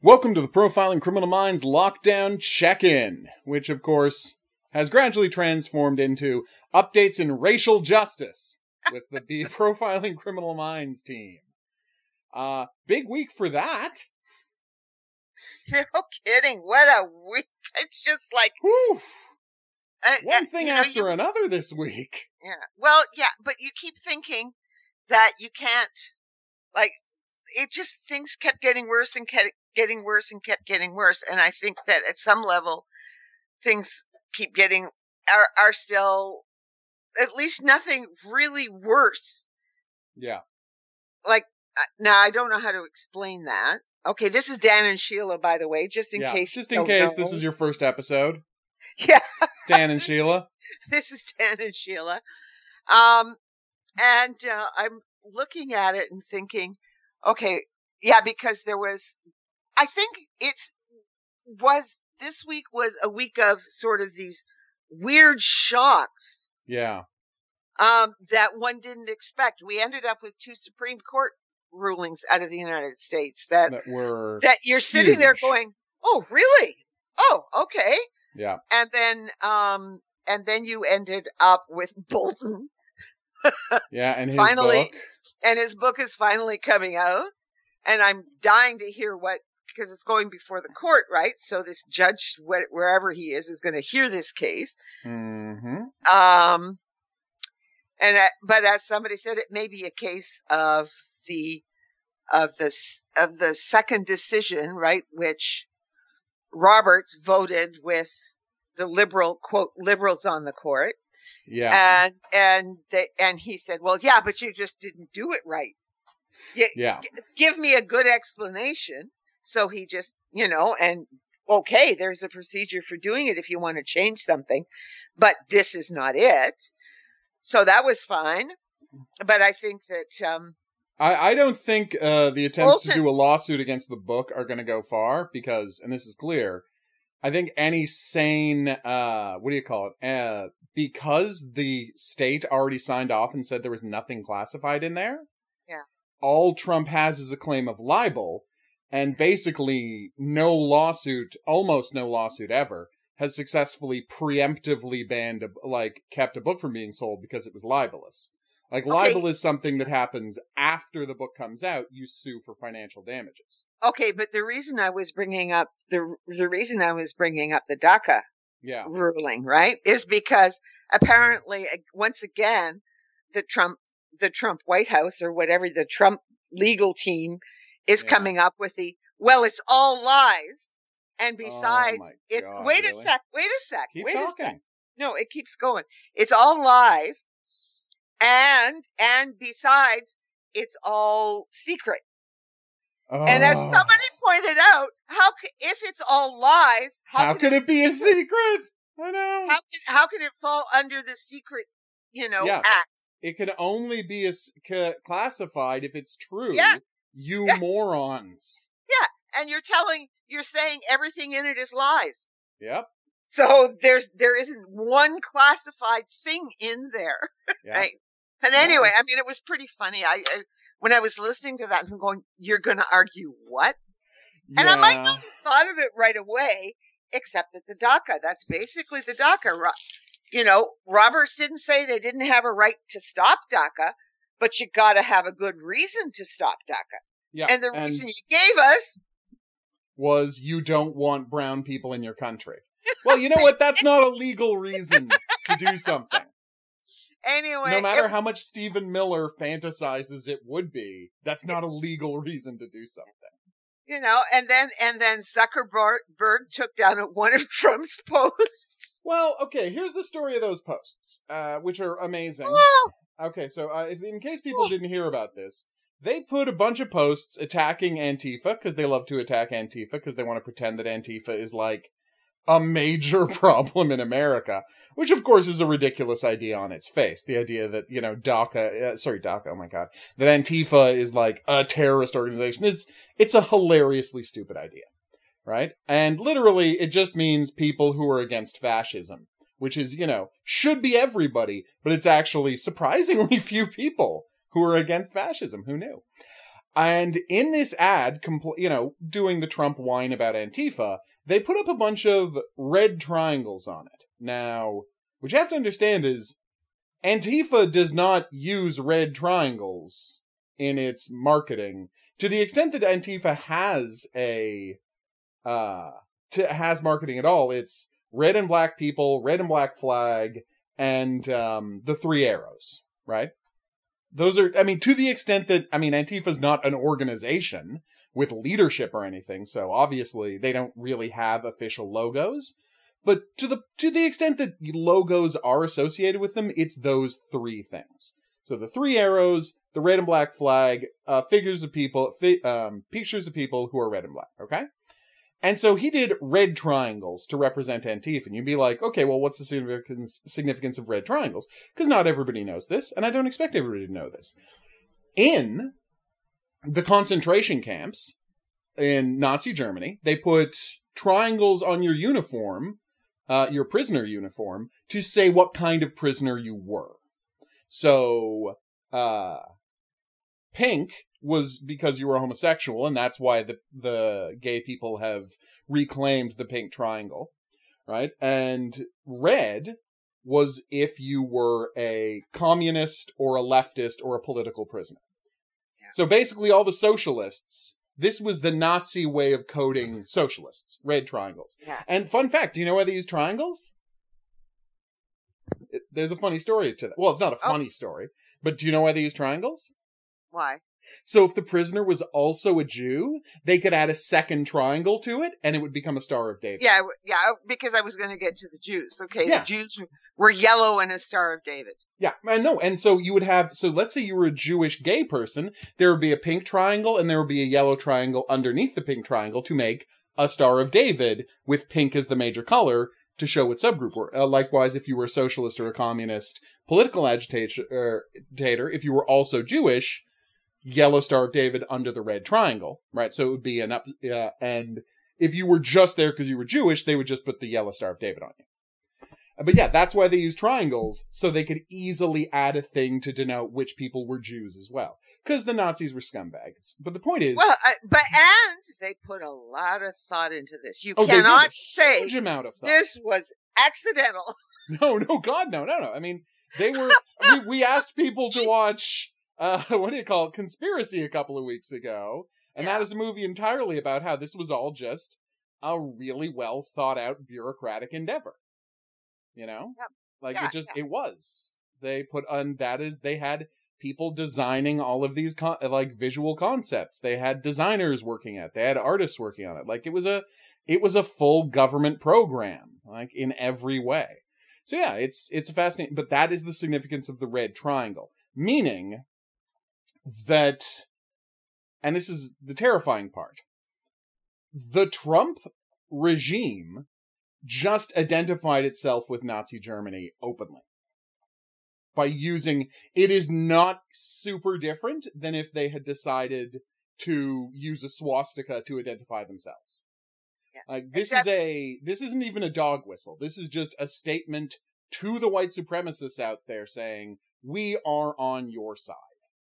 Welcome to the Profiling Criminal Minds Lockdown Check-In, which, of course, has gradually transformed into updates in racial justice with the Profiling Criminal Minds team. Big week for that. No kidding. What a week. It's just like... Whew. One thing after another this week. Yeah. Well, yeah, but you keep thinking that you can't, like, it just, things kept getting worse and kept getting worse and kept getting worse. And I think that at some level, things keep getting, are still, at least nothing really worse. Yeah. Like, now I don't know how to explain that. Okay, this is Dan and Sheila, by the way, just in case. Just in case this is your first episode. Yeah. Dan and Sheila. This is Dan and Sheila. I'm looking at it and thinking, okay, yeah, because there was, I think this week was a week of sort of these weird shocks. Yeah. That one didn't expect. We ended up with 2 Supreme Court rulings out of the United States that you're sitting there going, oh, really? Oh, okay. Yeah. And then you ended up with Bolton. Yeah, and his book. And his book is finally coming out. And I'm dying to hear because it's going before the court, right? So this judge, wherever he is going to hear this case. Mm-hmm. But as somebody said, it may be a case of the second decision, right? Which Roberts voted with the liberals on the court. Yeah. And he said, well, yeah, but you just didn't do it right. Yeah. Give me a good explanation. So he just, and okay, there's a procedure for doing it if you want to change something, but this is not it. So that was fine. But I think that, I don't think the attempts to do a lawsuit against the book are going to go far because, and this is clear, I think any sane, because the state already signed off and said there was nothing classified in there. Yeah. All Trump has is a claim of libel, and basically almost no lawsuit ever, has successfully preemptively kept a book from being sold because it was libelous. Libel is something that happens after the book comes out. You sue for financial damages. Okay, but the reason I was bringing up the DACA ruling, right, is because apparently, once again, the Trump White House or whatever, the Trump legal team is coming up with it's all lies. And besides, wait a sec. Keep talking. No, it keeps going. It's all lies. And besides, it's all secret. Oh. And as somebody pointed out, if it's all lies, how could it be a secret? I know. How can it fall under the secret, act? It can only be classified if it's true. Yeah. You morons. Yeah, and you're saying everything in it is lies. Yep. So there isn't one classified thing in there, right? And anyway, I mean, it was pretty funny. When I was listening to that, I'm going, "You're going to argue what?" Yeah. And I might not have thought of it right away, except that the DACA. That's basically the DACA. Roberts didn't say they didn't have a right to stop DACA, but you got to have a good reason to stop DACA. Yeah. And the reason you gave us was you don't want brown people in your country. Well, you know what? That's not a legal reason to do something. Anyway, no matter how much Stephen Miller fantasizes it would be, that's not a legal reason to do something. And then Zuckerberg took down one of Trump's posts. Well, okay, here's the story of those posts, which are amazing. Okay, so in case people didn't hear about this, they put a bunch of posts attacking Antifa, because they love to attack Antifa, because they want to pretend that Antifa is a major problem in America, which of course is a ridiculous idea on its face. The idea that, DACA, oh my god, that Antifa is a terrorist organization. It's a hilariously stupid idea, right? And literally, it just means people who are against fascism, which is, should be everybody, but it's actually surprisingly few people who are against fascism. Who knew? And in this ad, doing the Trump whine about Antifa, they put up a bunch of red triangles on it. Now, what you have to understand is, Antifa does not use red triangles in its marketing. To the extent that Antifa has has marketing at all, it's red and black people, red and black flag, and the 3 arrows, right? Those are, to the extent that, Antifa's not an organization with leadership or anything, so obviously they don't really have official logos. But to the extent that logos are associated with them, it's those 3 things. So the 3 arrows, the red and black flag, pictures of people who are red and black, okay? And so he did red triangles to represent Antifa. And you'd be like, okay, well, what's the significance of red triangles? Because not everybody knows this, and I don't expect everybody to know this. In the concentration camps in Nazi Germany, they put triangles on your uniform, your prisoner uniform, to say what kind of prisoner you were. So, pink was because you were homosexual, and that's why the gay people have reclaimed the pink triangle, right? And red was if you were a communist or a leftist or a political prisoner. Yeah. So basically all the socialists, this was the Nazi way of coding socialists, red triangles. Yeah. And fun fact, do you know why they use triangles? There's a funny story to that. Well, it's not a funny story, but do you know why they use triangles? Why? So if the prisoner was also a Jew, they could add a second triangle to it, and it would become a Star of David. Yeah, because I was going to get to the Jews. Okay, yeah. The Jews were yellow and a Star of David. Yeah, I know. And so you would have, so let's say you were a Jewish gay person, there would be a pink triangle, and there would be a yellow triangle underneath the pink triangle to make a Star of David, with pink as the major color, to show what subgroup were. Likewise, if you were a socialist or a communist political agitator, if you were also Jewish, yellow Star of David under the red triangle, right? So it would be and if you were just there because you were Jewish, they would just put the yellow Star of David on you. But yeah, that's why they use triangles, so they could easily add a thing to denote which people were Jews as well. Because the Nazis were scumbags. But the point is... Well, and they put a lot of thought into this. You cannot say huge amount of thought. This was accidental. No, God, no. They were... we asked people to watch... Conspiracy a couple of weeks ago. And that is a movie entirely about how this was all just a really well thought out bureaucratic endeavor. You know? Yep. It was. They put on, they had people designing all of these visual concepts. They had designers working at it. They had artists working on it. It was a full government program, in every way. So yeah, it's fascinating, but that is the significance of the red triangle. Meaning that, and this is the terrifying part, the Trump regime just identified itself with Nazi Germany openly. By using, it is not super different than if they had decided to use a swastika to identify themselves. Yeah. This isn't even a dog whistle. This is just a statement to the white supremacists out there saying, we are on your side.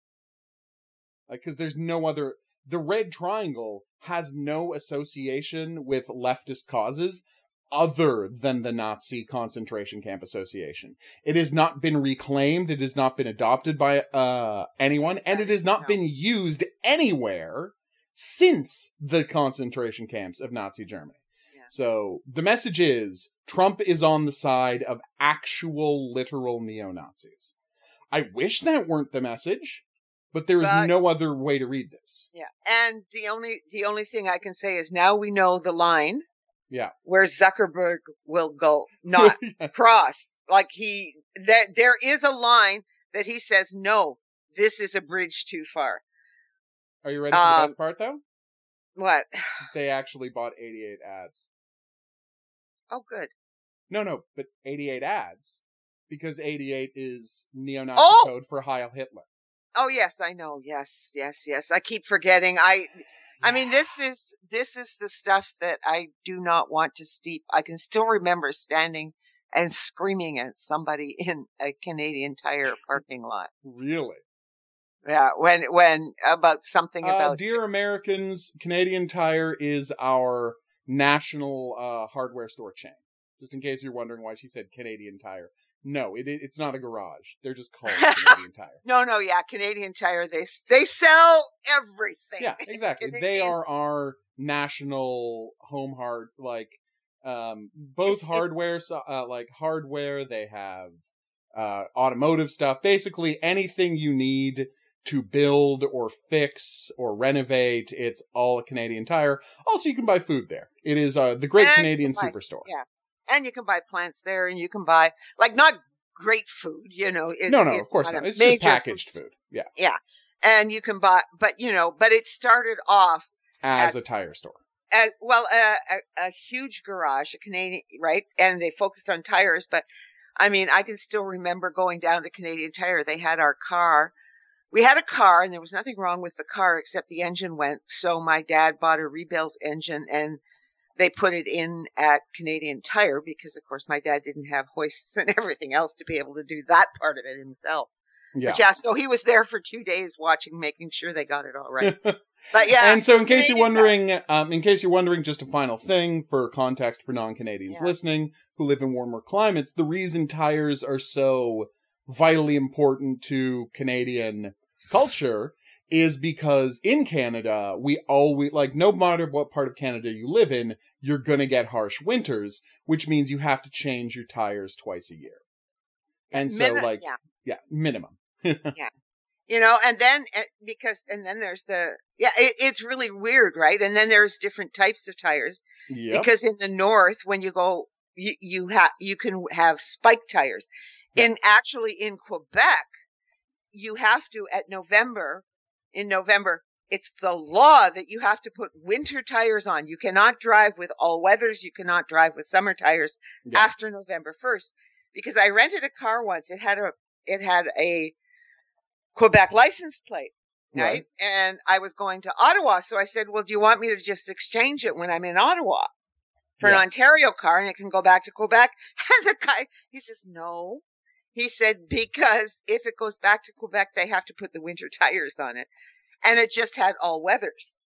Because there's no other... The red triangle has no association with leftist causes other than the Nazi concentration camp association. It has not been reclaimed, it has not been adopted by anyone, and it has not been used anywhere since the concentration camps of Nazi Germany. Yeah. So the message is, Trump is on the side of actual, literal neo-Nazis. I wish that weren't the message, but there is no other way to read this. Yeah, and the only thing I can say is now we know the line. Yeah, where Zuckerberg will go, not cross. There is a line that he says, no, this is a bridge too far. Are you ready for the best part, though? What? They actually bought 88 ads. Oh, good. No, but 88 ads, because 88 is neo-Nazi code for Heil Hitler. Oh, yes, I know. Yes. I keep forgetting. I mean, this is the stuff that I do not want to steep. I can still remember standing and screaming at somebody in a Canadian Tire parking lot. Really? Yeah, when about something about dear Americans, Canadian Tire is our national hardware store chain. Just in case you're wondering why she said Canadian Tire. No, it's not a garage. They're just called Canadian Tire. No, yeah, Canadian Tire. They sell everything. Yeah, exactly. They are our national home both hardware. Like hardware, they have automotive stuff. Basically, anything you need to build or fix or renovate, it's all a Canadian Tire. Also, you can buy food there. It is the Great Canadian Superstore. Yeah. And you can buy plants there, and you can buy, not great food, No, of course not. It's just packaged food. Yeah. Yeah. And you can buy, but it started off as a tire store. As well, a huge garage, a Canadian, right? And they focused on tires, but I mean, I can still remember going down to Canadian Tire. They had our car. We had a car, and there was nothing wrong with the car except the engine went. So my dad bought a rebuilt engine, and they put it in at Canadian Tire because, of course, my dad didn't have hoists and everything else to be able to do that part of it himself. Yeah. But yeah, so he was there for 2 days making sure they got it all right. But yeah. And so in case you're wondering, just a final thing for context for non-Canadians listening who live in warmer climates, the reason tires are so vitally important to Canadian culture is because in Canada, we always, no matter what part of Canada you live in, you're going to get harsh winters, which means you have to change your tires twice a year. And so, minimum. Yeah. And then, then there's it's really weird, right? And then there's different types of tires. Yep. Because in the north, when you go, you can have spike tires. Yep. In Quebec, you have to, in November, it's the law that you have to put winter tires on. You cannot drive with all weathers. You cannot drive with summer tires after November 1st. Because I rented a car once. It had a Quebec license plate, right? And I was going to Ottawa. So I said, well, do you want me to just exchange it when I'm in Ottawa for an Ontario car and it can go back to Quebec? And the guy, he says, no. He said, because if it goes back to Quebec, they have to put the winter tires on it. And it just had all weathers.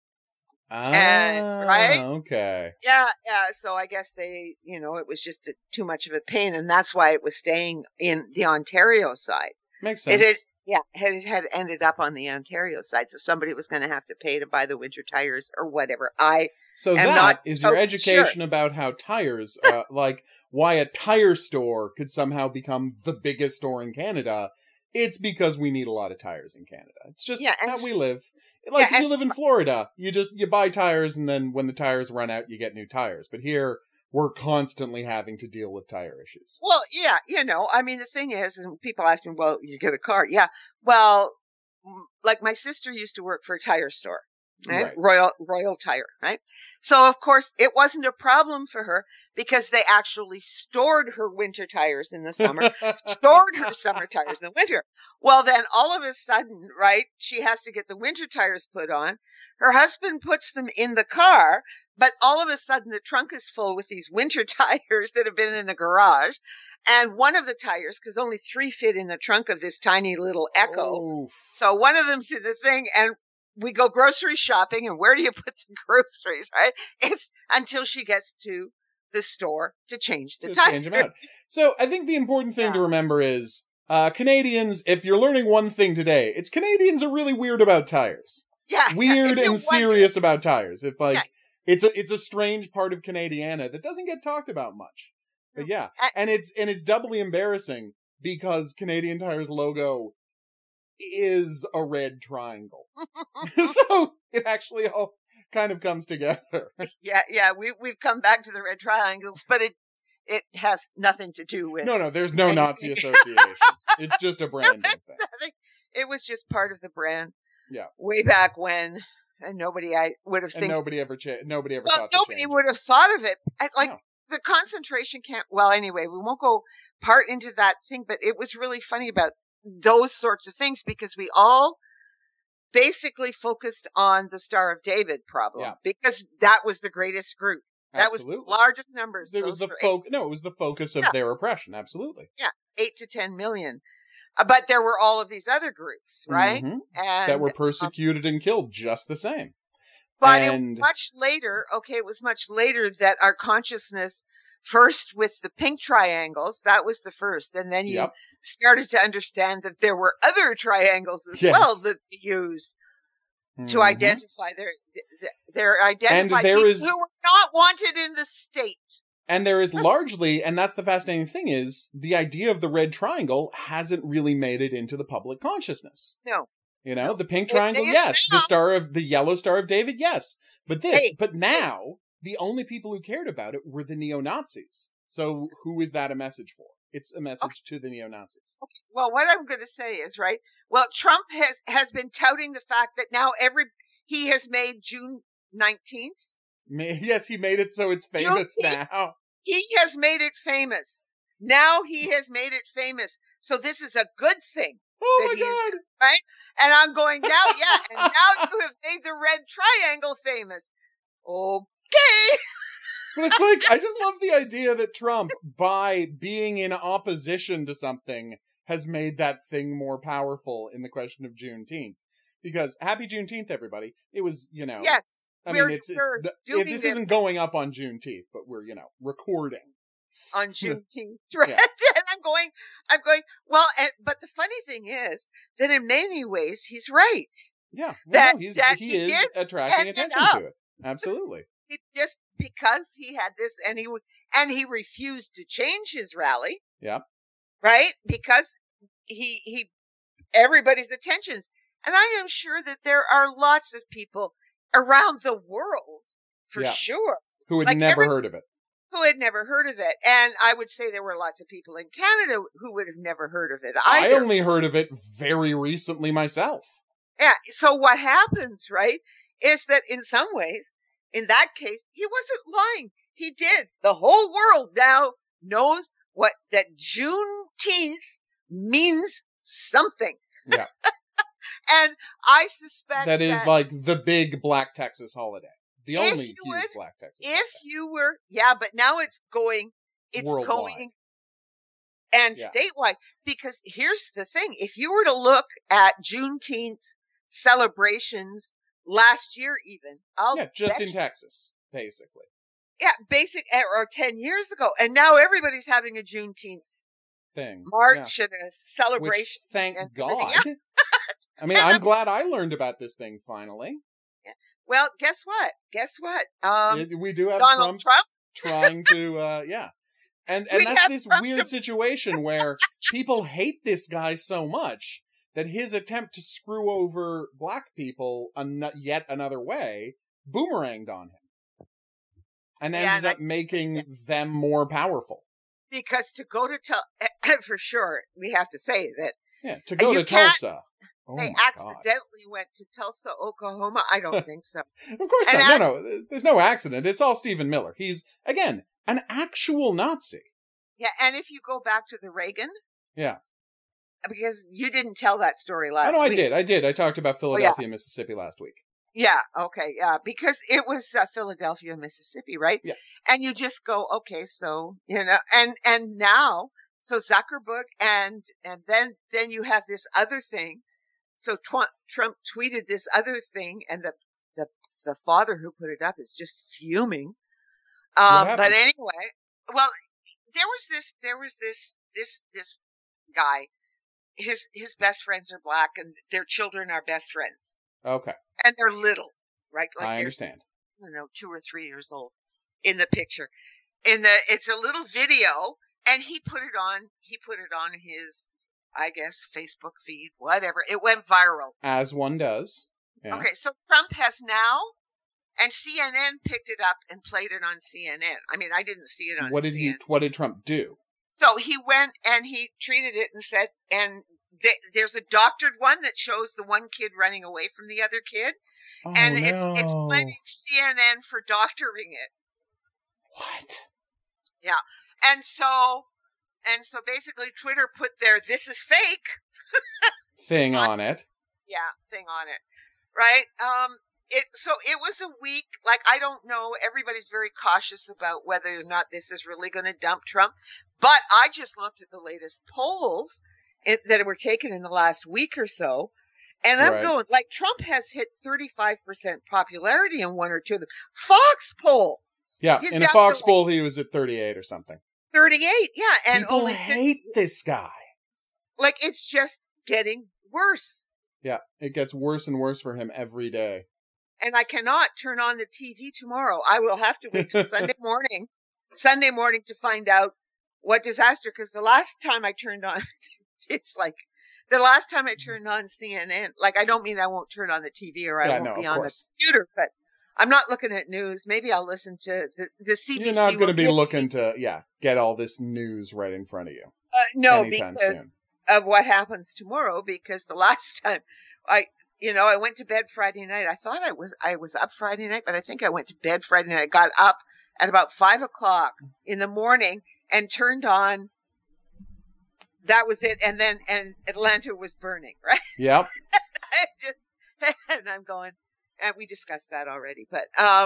Right? Okay. Yeah. So I guess they, it was just too much of a pain. And that's why it was staying in the Ontario side. Makes sense. It had ended up on the Ontario side. So somebody was going to have to pay to buy the winter tires or whatever. So that is your education about how tires, why a tire store could somehow become the biggest store in Canada. It's because we need a lot of tires in Canada. It's just how we live. If you live in Florida, you buy tires, and then when the tires run out, you get new tires. But here, we're constantly having to deal with tire issues. Well, yeah, the thing is, and people ask me, well, you get a car. Yeah, well, my sister used to work for a tire store. Right? Royal Tire, right? So, of course, it wasn't a problem for her because they actually stored her winter tires in the summer, stored her summer tires in the winter. Well, then all of a sudden, right, she has to get the winter tires put on. Her husband puts them in the car, but all of a sudden the trunk is full with these winter tires that have been in the garage. And one of the tires, because only 3 fit in the trunk of this tiny little Echo. Oof. So one of them's in the thing, and we go grocery shopping, and where do you put the groceries, right? It's until she gets to the store to change the tires. Change them out. So I think the important thing to remember is Canadians, if you're learning one thing today, it's Canadians are really weird about tires. Yeah. Weird and serious about tires. It's a strange part of Canadiana that doesn't get talked about much. But yeah. And it's doubly embarrassing because Canadian Tire's logo is a red triangle. So it actually all kind of comes together. Yeah, we've come back to the red triangles, but it has nothing to do with No, there's no Nazi association. It's just a branding thing. It was just part of the brand. Yeah. Way back when, and nobody would have nobody ever nobody would have thought of it. The concentration camp. Well, anyway, we won't go part into that thing, but it was really funny about those sorts of things because we all basically focused on the Star of David problem because that was the greatest group. That was the largest numbers. It was the focus of their oppression. Absolutely. Yeah. 8 to 10 million. But there were all of these other groups, right? Mm-hmm. And that were persecuted and killed just the same. But it was much later. Okay, it was much later that our consciousness, first with the pink triangles, that was the first, and then you started to understand that there were other triangles as well that they used to identify their identified people who were not wanted in the state. And there is largely, and that's the fascinating thing, is the idea of the red triangle hasn't really made it into the public consciousness. No. You know, the pink triangle, yes. The yellow Star of David, yes. But but now, the only people who cared about it were the neo-Nazis. So who is that a message for? It's a message to the neo-Nazis. Okay. Well, what I'm going to say is, right, well, Trump has been touting the fact that now he has made June 19th. Yes, he made it so it's famous now. He has made it famous. Now he has made it famous. So this is a good thing. Oh my God. Right? And I'm going, now, and now you have made the red triangle famous. Okay. But it's like, I just love the idea that Trump, by being in opposition to something, has made that thing more powerful in the question of Juneteenth. Because happy Juneteenth, everybody. It was, Yes. I mean, this isn't going up on Juneteenth, but we're, recording. On Juneteenth, right? Yeah. And I'm going, well, but the funny thing is that in many ways, he's right. Yeah. Well, he is attracting attention to it. Absolutely. Just because he had this and he refused to change his rally. Yeah. Right? Because he everybody's attentions. And I am sure that there are lots of people around the world, for sure, who had never heard of it. Who had never heard of it. And I would say there were lots of people in Canada who would have never heard of it either. I only heard of it very recently myself. Yeah. So what happens, right, is that in some ways, in that case, he wasn't lying. He did. The whole world now knows that Juneteenth means something. Yeah. And I suspect that is like the big Black Texas holiday. The only huge Black Texas holiday. If you were, but now it's going worldwide. And statewide. Because here's the thing. If you were to look at Juneteenth celebrations last year even. Just in Texas, basically. Yeah, or 10 years ago. And now everybody's having a Juneteenth thing. March and a celebration. Which, thank God. I mean, I'm glad I learned about this thing finally. Yeah. Well, guess what? We do have Donald Trump trying to, And that's this weird situation where people hate this guy so much that his attempt to screw over black people yet another way boomeranged on him. And ended up making them more powerful. Because to go to for sure, we have to say that. Yeah, to go to Tulsa. They accidentally went to Tulsa, Oklahoma. I don't think so. Of course not. No. There's no accident. It's all Stephen Miller. He's, again, an actual Nazi. Yeah, and if you go back to the Reagan. Yeah. Because you didn't tell that story last week. I did. I talked about Philadelphia, Mississippi last week. Yeah, okay, yeah. Because it was Philadelphia, Mississippi, right? Yeah. And you just go, okay, so, and now, so Zuckerberg, and then you have this other thing. So Trump tweeted this other thing, and the father who put it up is just fuming. But anyway, well, there was this guy. His best friends are black, and their children are best friends. Okay. And they're little, right? Like I understand. 2 or 3 years old in the picture. It's a little video, and he put it on his, I guess, Facebook feed, whatever. It went viral. As one does. Yeah. Okay, so Trump has now, and CNN picked it up and played it on CNN. I mean, I didn't see it on CNN. What did Trump do? So he went and he treated it and said, and there's a doctored one that shows the one kid running away from the other kid. Oh, and it's blaming CNN for doctoring it. What? Yeah. And so basically Twitter put their "this is fake" thing on it. Yeah, thing on it. Right? It was a week, like, I don't know, everybody's very cautious about whether or not this is really going to dump Trump. But I just looked at the latest polls, that were taken in the last week or so. And I'm going, like, Trump has hit 35% popularity in one or two of them. Fox poll. Yeah, in a Fox poll, he was at 38 or something. 38, yeah. And people only hate this guy. Like, it's just getting worse. Yeah, it gets worse and worse for him every day. And I cannot turn on the TV tomorrow. I will have to wait till Sunday morning to find out what disaster, because the last time I turned on, it's like, the last time I turned on CNN, like, I don't mean I won't turn on the TV or I won't be on the computer, but I'm not looking at news. Maybe I'll listen to the CBC. You're not going to be looking to, get all this news right in front of you. No, because of what happens tomorrow, because the last time I went to bed Friday night. I thought I was up Friday night, but I think I went to bed Friday night. I got up at about 5:00 in the morning and turned on. That was it. And Atlanta was burning, right? Yep. And I'm going, and we discussed that already, but,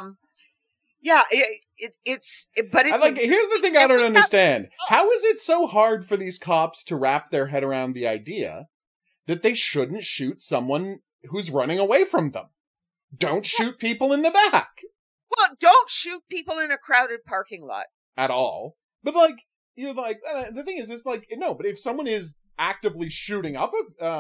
here's the thing I don't understand. How is it so hard for these cops to wrap their head around the idea that they shouldn't shoot someone who's running away from them? Don't shoot people in the back. Well, don't shoot people in a crowded parking lot. At all. But, the thing is, it's like, no, but if someone is actively shooting up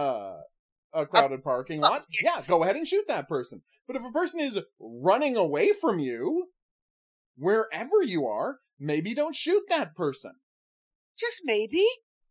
a crowded parking lot, go ahead and shoot that person. But if a person is running away from you, wherever you are, maybe don't shoot that person. Just maybe.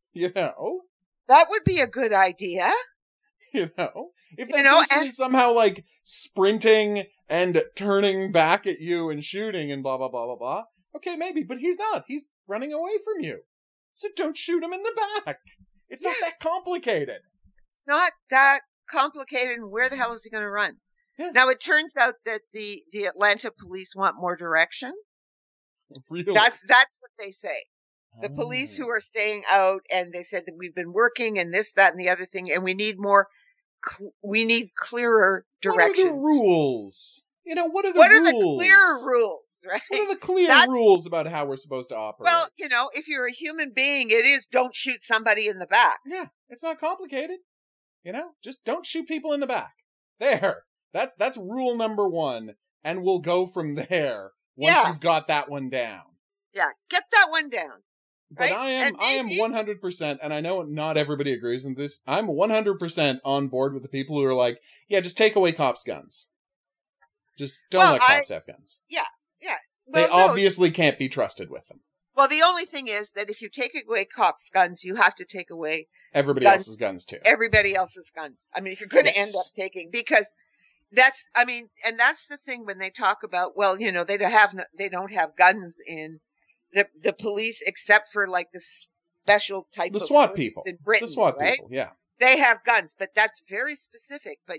That would be a good idea. If that person is somehow, sprinting and turning back at you and shooting and blah, blah, blah, blah, blah. Okay, maybe, but he's not. He's running away from you. So don't shoot him in the back. It's not that complicated. It's not that complicated. And where the hell is he going to run? Yeah. Now, it turns out that the Atlanta police want more direction. Really? That's what they say. The police who are staying out, and they said that we've been working and this, that, and the other thing, and we need more, we need clearer directions. What are the rules? What are the rules? What are the clear rules, right? What are the clear rules about how we're supposed to operate? Well, if you're a human being, it is don't shoot somebody in the back. Yeah, it's not complicated. Just don't shoot people in the back. There. That's rule number 1, and we'll go from there once you've got that one down. Yeah, get that one down. But right? I am 100%, and I know not everybody agrees with this, I'm 100% on board with the people who are like, just take away cops' guns. Just don't let cops have guns. Yeah. Well, they obviously can't be trusted with them. Well, the only thing is that if you take away cops' guns, you have to take away everybody else's guns too. Everybody else's guns. I mean, if you're going to end up taking, because that's the thing when they talk about, well, they don't have guns in the police except for the special type of SWAT people in Britain, the SWAT right? people, yeah. They have guns, but that's very specific. But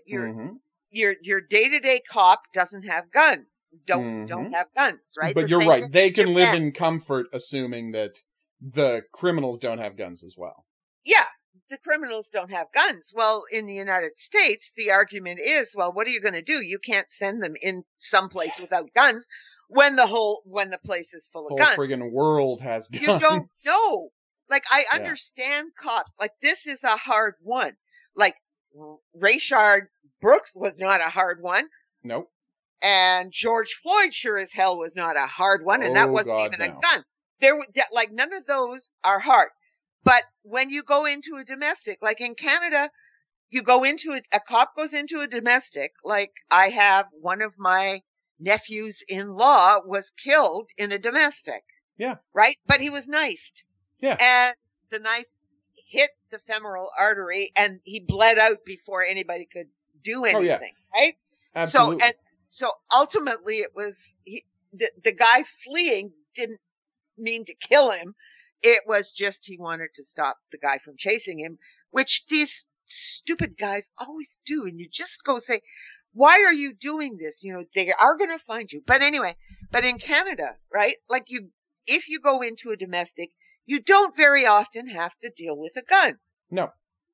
your day-to-day cop doesn't have guns. Don't have guns, right? But you're right. They can live in comfort assuming that the criminals don't have guns as well. Yeah, the criminals don't have guns. Well, in the United States, the argument is, well, what are you going to do? You can't send them in someplace without guns when the place is full of guns. The whole friggin' world has guns. You don't know. I understand cops. This is a hard one. Rayshard Brooks was not a hard one. Nope. And George Floyd sure as hell was not a hard one, and that wasn't even a gun. There were none of those are hard. But when you go into a domestic, like in Canada, you go into a cop goes into a domestic. I have one of my nephews-in-law was killed in a domestic. Yeah. Right? But he was knifed. Yeah. And the knife hit the femoral artery, and he bled out before anybody could do anything. Right? Absolutely. So ultimately it was the guy fleeing didn't mean to kill him. It was just he wanted to stop the guy from chasing him, which these stupid guys always do. And you just go say, why are you doing this? They are going to find you. But anyway, in Canada, right? If you go into a domestic, you don't very often have to deal with a gun. No.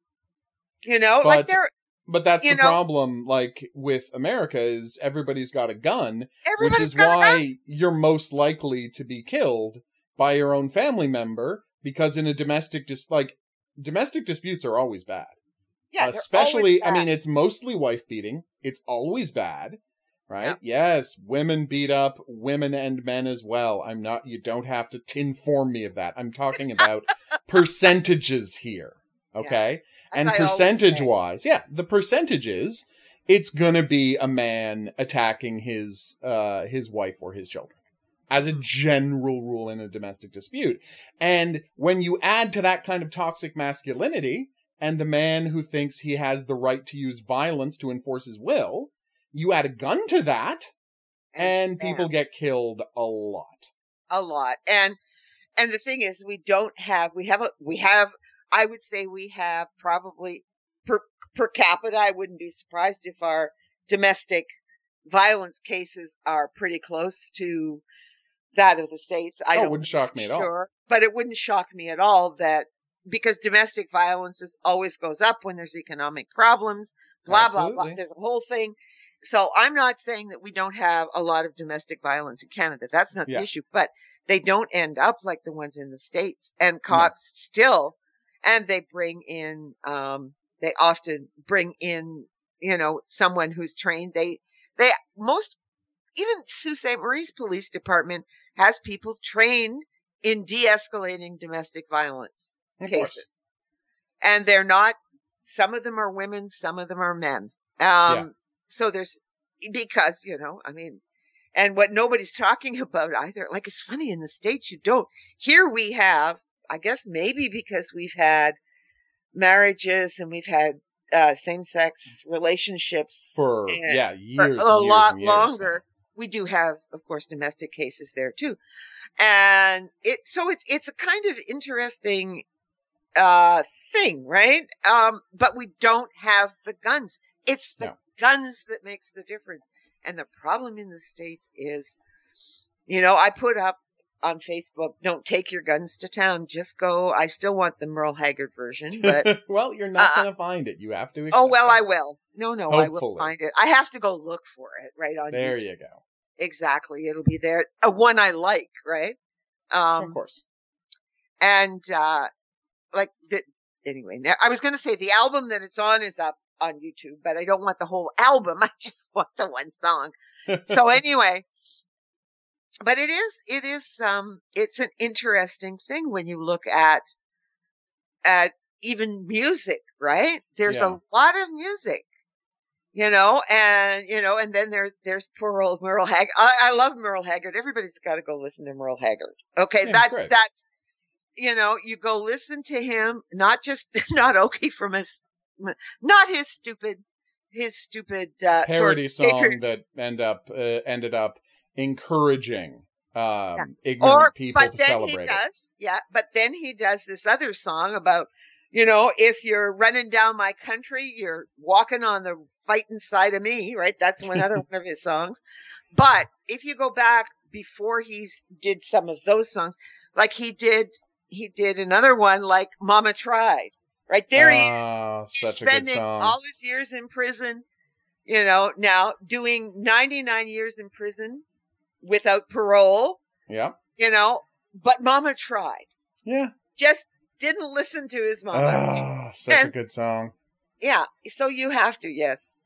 But that's the problem, with America, is everybody's got a gun, which is why you're most likely to be killed by your own family member, because in a domestic, domestic disputes are always bad. Yeah, especially, I mean, it's mostly wife beating. It's always bad, right? Yeah. Yes, women beat up women and men as well. You don't have to inform me of that. I'm talking about percentages here, okay? Yeah, and percentage-wise, the percentages, it's gonna be a man attacking his wife or his children, as a general rule in a domestic dispute. And when you add to that kind of toxic masculinity, and the man who thinks he has the right to use violence to enforce his will, you add a gun to that, and people get killed a lot. A lot. And the thing is, we have, I would say we have probably per capita, I wouldn't be surprised if our domestic violence cases are pretty close to that of the States. It wouldn't shock me at all. But it wouldn't shock me at all because domestic violence always goes up when there's economic problems, blah, blah, blah. There's a whole thing. So I'm not saying that we don't have a lot of domestic violence in Canada. That's not the issue, but they don't end up like the ones in the States. And cops still, and they often bring in, someone who's trained. Even Sault Ste. Marie's police department has people trained in de-escalating domestic violence cases. And they're not, some of them are women, some of them are men. So because, and what nobody's talking about either, like, it's funny in the States, here we have, I guess maybe because we've had marriages and we've had same-sex relationships for years, a lot longer. We do have, of course, domestic cases there too. And it's a kind of interesting thing, right? But we don't have the guns. It's the guns that makes the difference. And the problem in the States is, I put up on Facebook, don't take your guns to town. Just go. I still want the Merle Haggard version, but well, you're not going to find it. You have to. I will. No, hopefully. I will find it. I have to go look for it right on there. YouTube. You go. Exactly, it'll be there. One I like, right? Of course. And anyway, now, I was going to say the album that it's on is up on YouTube, but I don't want the whole album. I just want the one song. So anyway, but it's an interesting thing when you look at even music, right? There's a lot of music, and then there's poor old Merle Haggard. I love Merle Haggard. Everybody's got to go listen to Merle Haggard. Okay. That's, you go listen to him, not Okie from not his stupid parody song that ended up encouraging ignorant people to celebrate. But then he does this other song about, if you're running down my country, you're walking on the fighting side of me, right? That's another one of his songs. But if you go back before he did some of those songs, like he did another one like Mama Tried. Right there he is, spending all his years in prison, now doing 99 years in prison without parole. Yeah. But Mama Tried. Yeah. Just didn't listen to his mama. Such a good song. Yeah. So you have to, yes.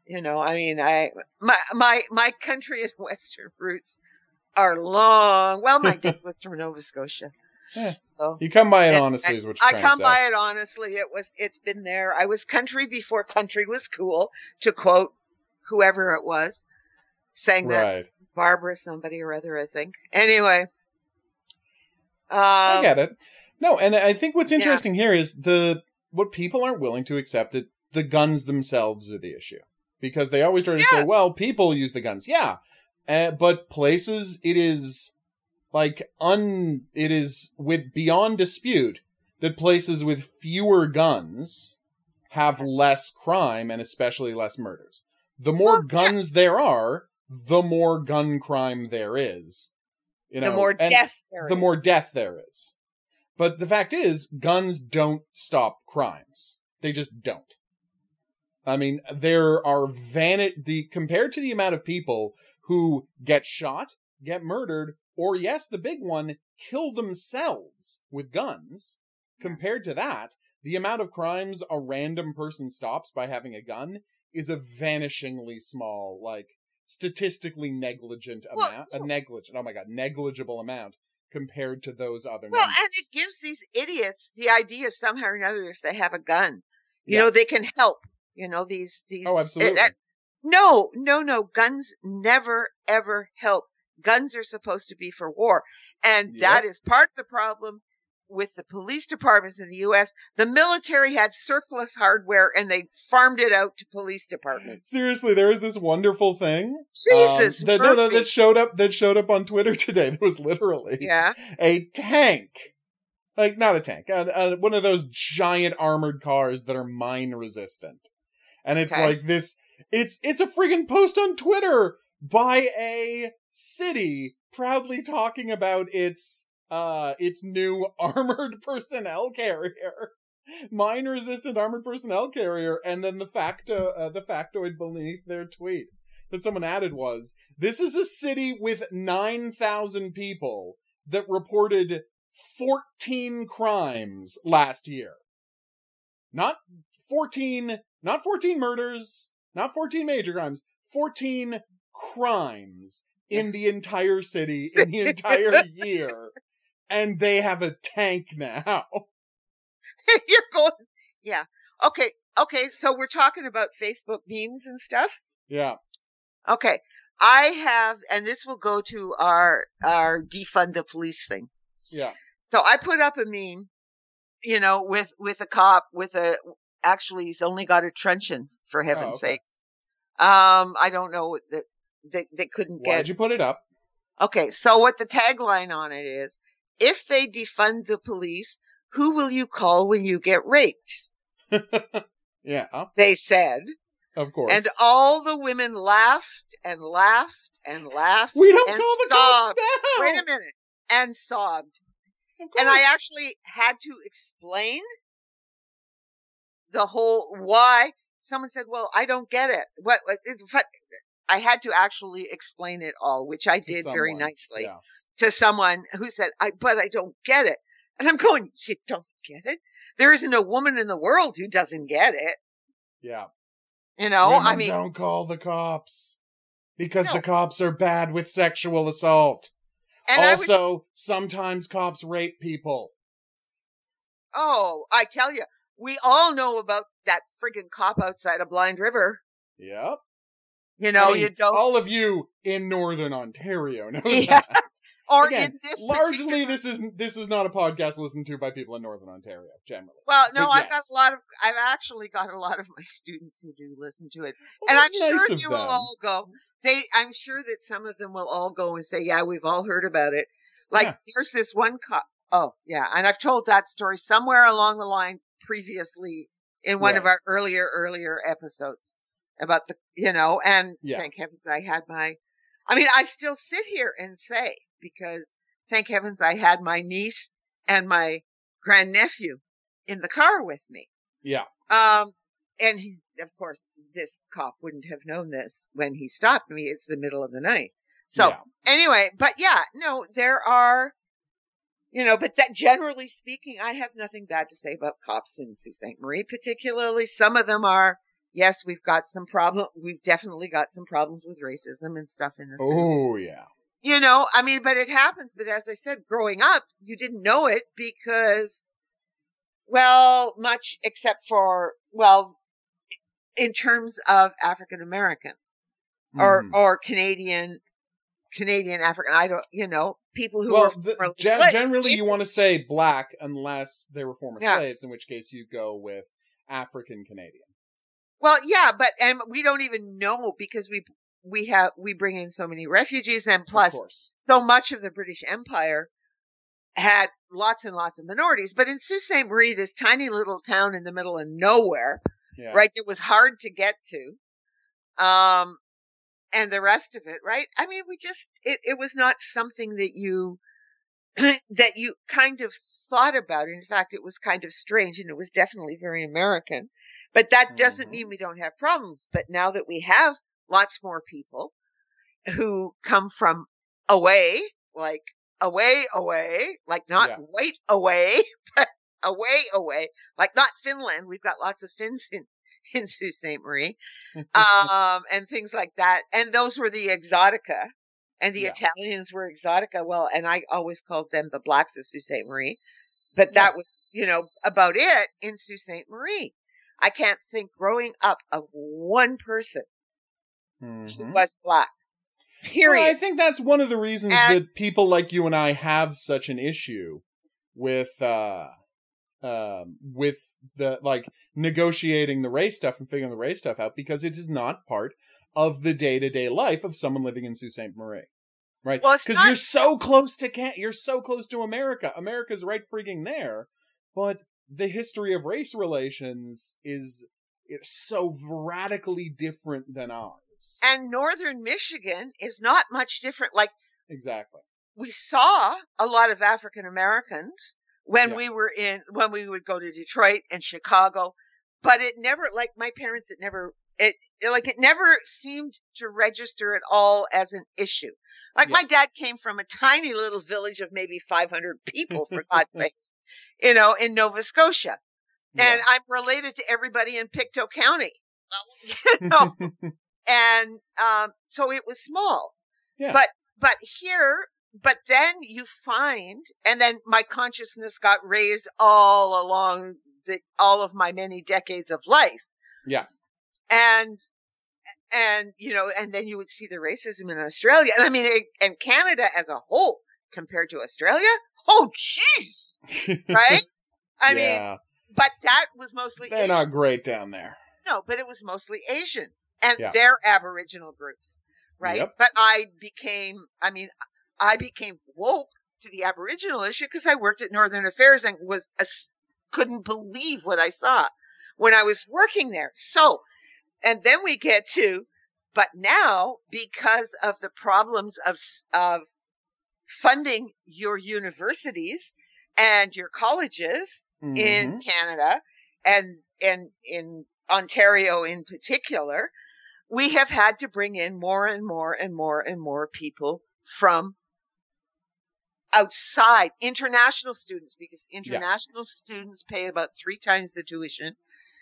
My country and Western roots are long. Well, my dad was from Nova Scotia. Yeah. So you come by it honestly is what you're trying to say. I come by it honestly. It's been there. I was country before country was cool, to quote whoever it was, saying that Barbara somebody or other, I think. Anyway. I get it. No, and I think what's interesting here is what people aren't willing to accept that the guns themselves are the issue. Because they always try to say, well, people use the guns. Yeah. But places it is beyond dispute that places with fewer guns have less crime and especially less murders. The more guns there are, the more gun crime there is. The more death there is. The more death there is. But the fact is, guns don't stop crimes. They just don't. I mean, there are compared to the amount of people who get shot, get murdered, or yes, the big one, kill themselves with guns. Compared to that, the amount of crimes a random person stops by having a gun is a vanishingly small, like, statistically negligent amount. Negligible amount compared to those other numbers. Well, and it gives these idiots the idea somehow or another, if they have a gun, you know, they can help. You know, these. Oh, absolutely. No. Guns never, ever help. Guns are supposed to be for war. And that is part of the problem with the police departments in the U.S. The military had surplus hardware and they farmed it out to police departments. Seriously, there was this wonderful thing. Jesus, that showed up on Twitter today. There was literally a tank. Like, not a tank. One of those giant armored cars that are mine resistant. And it's like this, it's a friggin' post on Twitter by a city proudly talking about its new armored personnel carrier, mine resistant armored personnel carrier, and then the factoid beneath their tweet that someone added was, this is a city with 9,000 people that reported 14 crimes last year. Not 14 murders, not 14 major crimes, 14 crimes in the entire city in the entire year. And they have a tank now. You're going, Okay, so we're talking about Facebook memes and stuff? Yeah. Okay. I have, and this will go to our defund the police thing. Yeah. So I put up a meme, you know, with a cop actually he's only got a truncheon, for heaven's sakes. I don't know that they couldn't get. Why did you put it up? Okay, so what the tagline on it is, if they defund the police, who will you call when you get raped? Yeah. They said. Of course. And all the women laughed and laughed and laughed. We don't and call the sobbed. cops now! Wait a minute. And sobbed. And I actually had to explain the whole why. Someone said, well, I don't get it. I had to actually explain it all, which I did very nicely to someone who said, but I don't get it. And I'm going, you don't get it? There isn't a woman in the world who doesn't get it. Yeah. You know, Women don't call the cops because the cops are bad with sexual assault. And also, sometimes cops rape people. Oh, I tell you, we all know about that friggin' cop outside of Blind River. Yep. You know, you don't. All of you in Northern Ontario know that. Or again, in this largely, this is not a podcast listened to by people in Northern Ontario, generally. Well, no, I've actually got a lot of my students who do listen to it, and I'm sure you will all go. I'm sure that some of them will all go and say, "Yeah, we've all heard about it." Like, there's this one cop. Oh, yeah, and I've told that story somewhere along the line previously in one of our earlier episodes about the, you know, and thank heavens I had I still sit here and say, because thank heavens I had my niece and my grandnephew in the car with me. Yeah. And he, of course, this cop wouldn't have known this when he stopped me. It's the middle of the night. So anyway, but there are, you know, but that generally speaking, I have nothing bad to say about cops in Sault Ste. Marie, particularly. Some of them are, yes, we've definitely got some problems with racism and stuff in the city. Oh, yeah. You know, I mean, but it happens. But as I said, growing up, you didn't know it because, well, much except for, well, in terms of African American or Canadian African, I don't, you know, people who were generally slaves. You want to say black unless they were former slaves, in which case you go with African Canadian. Well, yeah, and we don't even know because we bring in so many refugees, and plus so much of the British Empire had lots and lots of minorities. But in Sault Ste. Marie, this tiny little town in the middle of nowhere, right, that was hard to get to, and the rest of it, right? I mean, it was not something that you kind of thought about. In fact, it was kind of strange, and it was definitely very American. But that doesn't mean we don't have problems. But now that we have lots more people who come from away, like not white away, but away, like not Finland. We've got lots of Finns in Sault Ste. Marie, and things like that. And those were the exotica, and the Italians were exotica. Well, and I always called them the blacks of Sault Ste. Marie, but that was, about it in Sault Ste. Marie. I can't think growing up of one person who was black. Period. Well, I think that's one of the reasons that people like you and I have such an issue with the negotiating the race stuff and figuring the race stuff out, because it is not part of the day-to-day life of someone living in Sault Ste. Marie, right? Because you're so close to America. America's right frigging there, but the history of race relations is so radically different than ours. And northern Michigan is not much different. Like, exactly, we saw a lot of African Americans when we would go to Detroit and Chicago, but it never, like my parents, it never seemed to register at all as an issue. Like my dad came from a tiny little village of maybe 500 people, for God's sake, in Nova Scotia. And I'm related to everybody in Pictou County, and so it was small. Yeah. But then you find, and then my consciousness got raised all along all of my many decades of life. Yeah. And then you would see the racism in Australia. And I mean, and Canada as a whole compared to Australia. Oh, jeez. Right? I mean, but that was mostly They're Asian. Not great down there. No, but it was mostly Asian and their Aboriginal groups. Right. Yep. But I became woke to the Aboriginal issue because I worked at Northern Affairs and couldn't believe what I saw when I was working there. So, and then we get to, but now because of the problems of funding your universities and your colleges in Canada and in Ontario in particular, we have had to bring in more and more and more and more people from outside, international students, because international students pay about 3 times the tuition,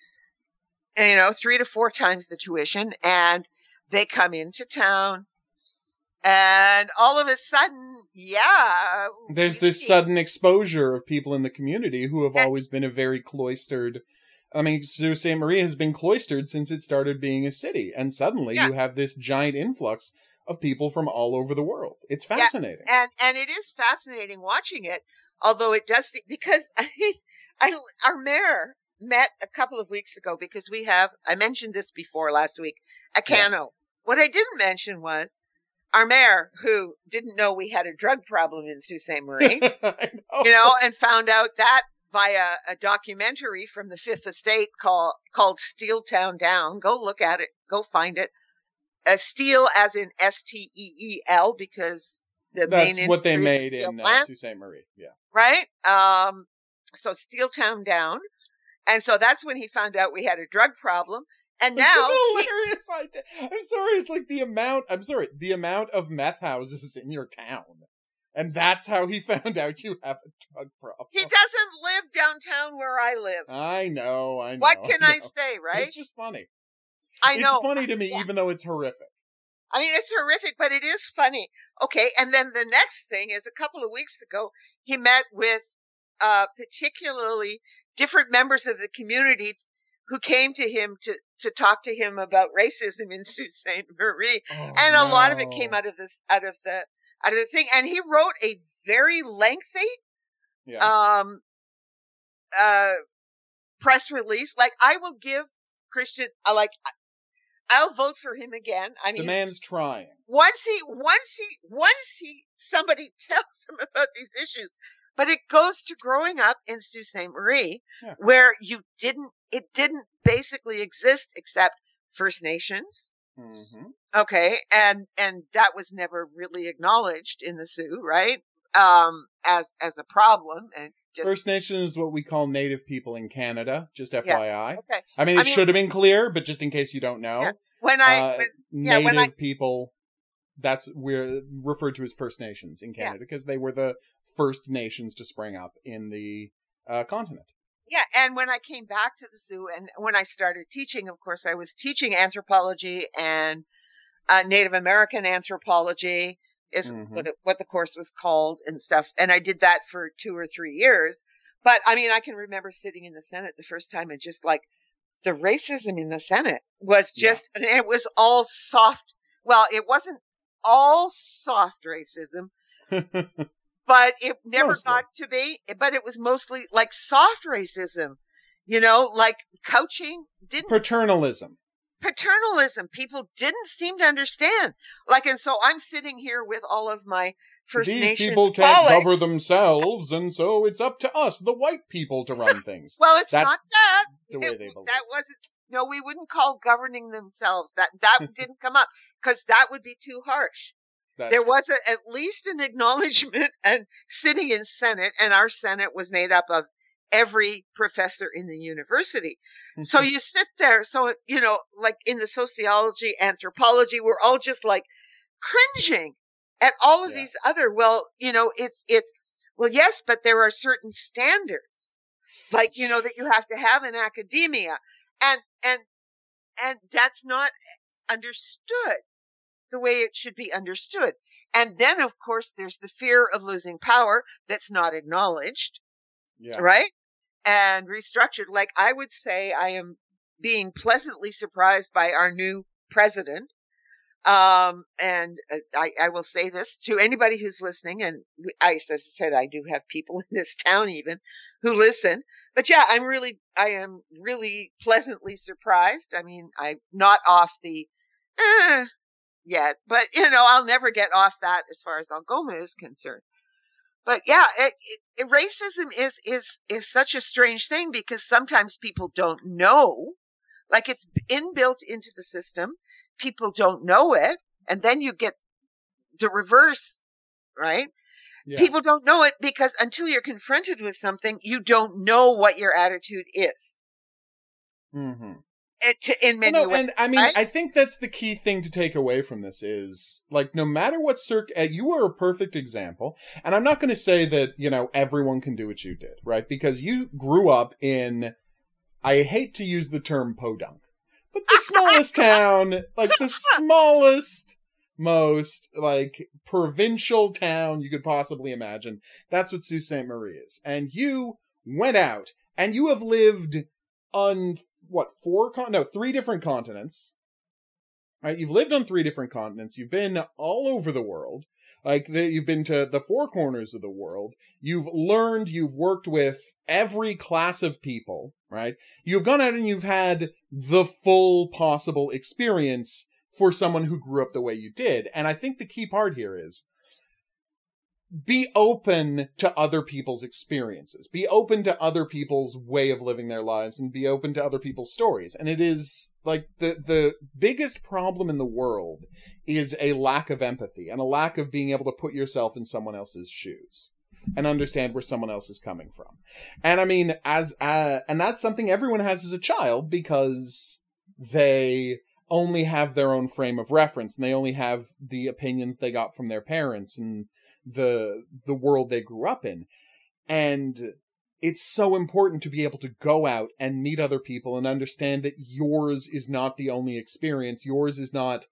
3 to 4 times the tuition, and they come into town, and all of a sudden, there's this sudden exposure of people in the community who have always been a very cloistered. I mean, Sault Ste. Marie has been cloistered since it started being a city, and suddenly you have this giant influx of people from all over the world. It's fascinating. Yeah, and it is fascinating watching it, although it does, because our mayor met a couple of weeks ago, because I mentioned this before last week, a cano. Yeah. What I didn't mention was our mayor, who didn't know we had a drug problem in Sault Ste. Marie, and found out that via a documentary from the Fifth Estate called Steeltown Down. Go look at it. Go find it. Steel as in STEEL, because that's main what they made in Sault Ste. Marie. Yeah. Right. So Steeltown Down, and so that's when he found out we had a drug problem. And now, such a hilarious idea. I'm sorry. It's like the amount of meth houses in your town, and that's how he found out you have a drug problem. He doesn't live downtown where I live. I know. What can I say, right? It's just funny. I know. It's funny to me, even though it's horrific. I mean, it's horrific, but it is funny. Okay, and then the next thing is, a couple of weeks ago, he met with particularly different members of the community who came to him to talk to him about racism in Sault Ste. Marie, and a lot of it came out of the thing. And he wrote a very lengthy press release. Like, I will give Christian I'll vote for him again. I mean, the man's trying. Once somebody tells him about these issues, but it goes to growing up in Sault Ste. Marie, where it didn't basically exist except First Nations. Mm-hmm. Okay. And that was never really acknowledged in the Sioux, right? As a problem. And First Nation is what we call Native people in Canada, just FYI. Yeah, okay. I mean, it should have been clear, but just in case you don't know. Yeah. Native people, we're referred to as First Nations in Canada, because they were the first nations to spring up in the continent. Yeah, and when I came back to the zoo and when I started teaching, of course, I was teaching anthropology and Native American anthropology is what the course was called and stuff. And I did that for 2 or 3 years. But I mean, I can remember sitting in the Senate the first time and just like the racism in the Senate was just, and it was all soft. Well, it wasn't all soft racism, but it never got to be, but it was mostly like soft racism, like couching paternalism. People didn't seem to understand. And so I'm sitting here with all of my First Nations These people can't cover themselves, and so it's up to us, the white people, to run things. Well, it's not that. The way they believe. That wasn't. No, we wouldn't call governing themselves. That didn't come up because that would be too harsh. There was at least an acknowledgement and sitting in Senate, and our Senate was made up of every professor in the university. So you sit there. So, like in the sociology, anthropology, we're all just like cringing at all of these other, yes, but there are certain standards that you have to have in academia. And that's not understood the way it should be understood. And then, of course, there's the fear of losing power that's not acknowledged, right? And restructured. Like I would say, I am being pleasantly surprised by our new president. And I will say this to anybody who's listening. And as I said, I do have people in this town even who listen. But yeah, I am really pleasantly surprised. I mean, I'm not off the yet, but I'll never get off that as far as Algoma is concerned. But yeah, racism is such a strange thing because sometimes people don't know, like it's inbuilt into the system. People don't know it. And then you get the reverse, right? Yeah. People don't know it because until you're confronted with something, you don't know what your attitude is. Mm-hmm. In many ways. And I mean, right? I think that's the key thing to take away from this is, like, no matter what you are a perfect example. And I'm not going to say that, everyone can do what you did, right? Because you grew up in, I hate to use the term podunk, but the smallest town, like the smallest, most, like, provincial town you could possibly imagine. That's what Sault Ste. Marie is. And you went out, and you have lived on, 3 different continents. Right? You've lived on 3 different continents. You've been all over the world. You've been to the 4 corners of the world. You've worked with every class of people, right? You've gone out and you've had the full possible experience for someone who grew up the way you did. And I think the key part here is be open to other people's experiences. Be open to other people's way of living their lives and be open to other people's stories. And it is like the biggest problem in the world is a lack of empathy and a lack of being able to put yourself in someone else's shoes and understand where someone else is coming from. And I mean, and that's something everyone has as a child because they only have their own frame of reference and they only have the opinions they got from their parents and the world they grew up in. And it's so important to be able to go out and meet other people and understand that yours is not the only experience. Yours is not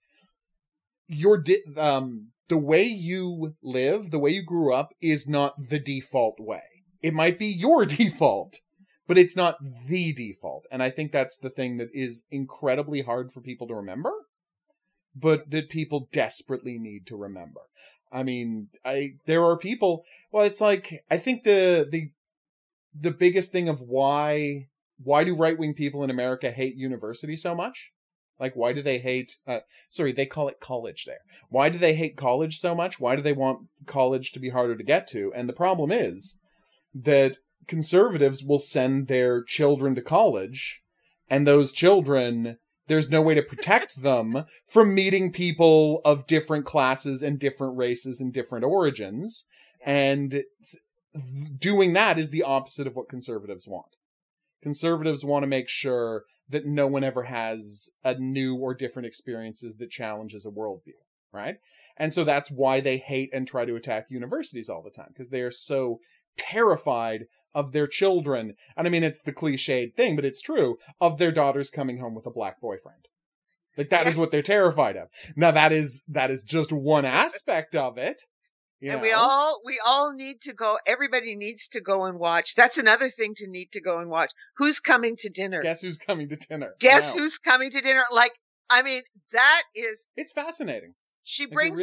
the way you live, the way you grew up is not the default way. It might be your default, but it's not the default. And I think that's the thing that is incredibly hard for people to remember, but that people desperately need to remember. I mean, there are people, well, it's like, I think the biggest thing of why do right-wing people in America hate university so much? Like, why do they hate, they call it college there. Why do they hate college so much? Why do they want college to be harder to get to? And the problem is that conservatives will send their children to college, and those children, there's no way to protect them from meeting people of different classes and different races and different origins. And doing that is the opposite of what conservatives want. Conservatives want to make sure that no one ever has a new or different experiences that challenges a worldview, right? And so that's why they hate and try to attack universities all the time, because they are so terrified of their children, and I mean, it's the cliched thing, but it's true, of their daughters coming home with a black boyfriend. Like, that is what they're terrified of. Now, that is just one aspect of it. And we all need to go. Everybody needs to go and watch. That's another thing to need to go and watch. Who's Coming to Dinner? Guess Who's Coming to Dinner? Guess Who's Coming to Dinner? Like, I mean, that is. It's fascinating. She brings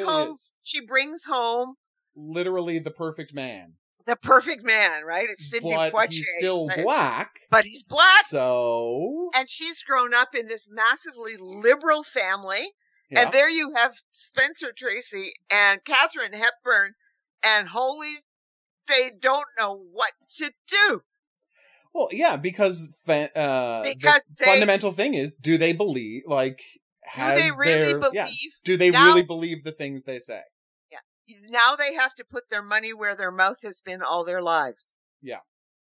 home literally the perfect man. The perfect man, right? It's Sidney Poitier. He's still right? black. But he's black. So. And she's grown up in this massively liberal family. Yeah. And there you have Spencer Tracy and Katharine Hepburn, and they don't know what to do. Well, yeah, because the fundamental thing is, do they believe, like, do they really believe the things they say? Yeah. Now they have to put their money where their mouth has been all their lives. Yeah.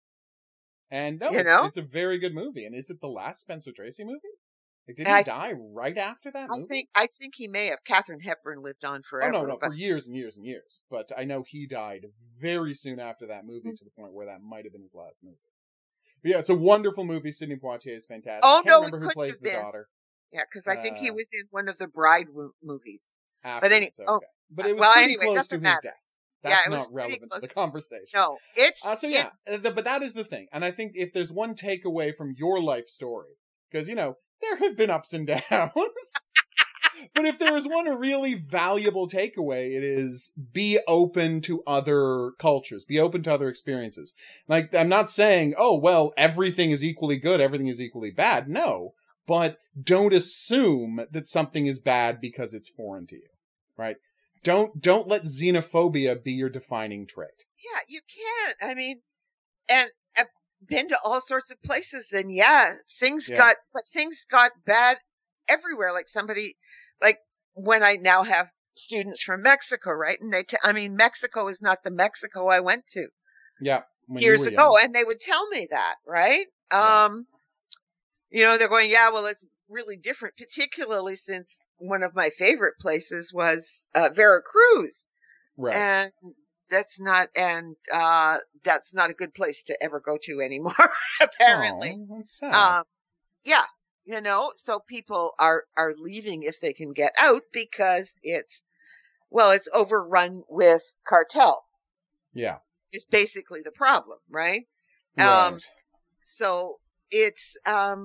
And it's a very good movie. And is it the last Spencer Tracy movie? Like, did he die right after that movie? I think he may have. Katharine Hepburn lived on forever. Oh, no, for years and years and years. But I know he died very soon after that movie, to the point where that might have been his last movie. But yeah, it's a wonderful movie. Sidney Poitier is fantastic. Oh, I can't remember who plays the daughter. Yeah, because I think he was in one of the Bride movies. But anyway, but it was pretty close to his death. That's not relevant to the conversation. No, but that is the thing. And I think if there's one takeaway from your life story, because, there have been ups and downs. But if there is one really valuable takeaway, it is be open to other cultures, be open to other experiences. Like, I'm not saying, oh, well, everything is equally good, everything is equally bad. No, but don't assume that something is bad because it's foreign to you, right? Don't let xenophobia be your defining trait. Yeah, you can't. I mean, and been to all sorts of places, and things got bad everywhere. Like when I now have students from Mexico, right? And Mexico is not the Mexico I went to years ago, and they would tell me that, right? They're going, well, it's really different, particularly since one of my favorite places was Veracruz, right? And that's not a good place to ever go to anymore, apparently. Oh, that's sad. So people are leaving if they can get out, because it's overrun with cartel. Yeah. It's basically the problem, right? Right. So it's,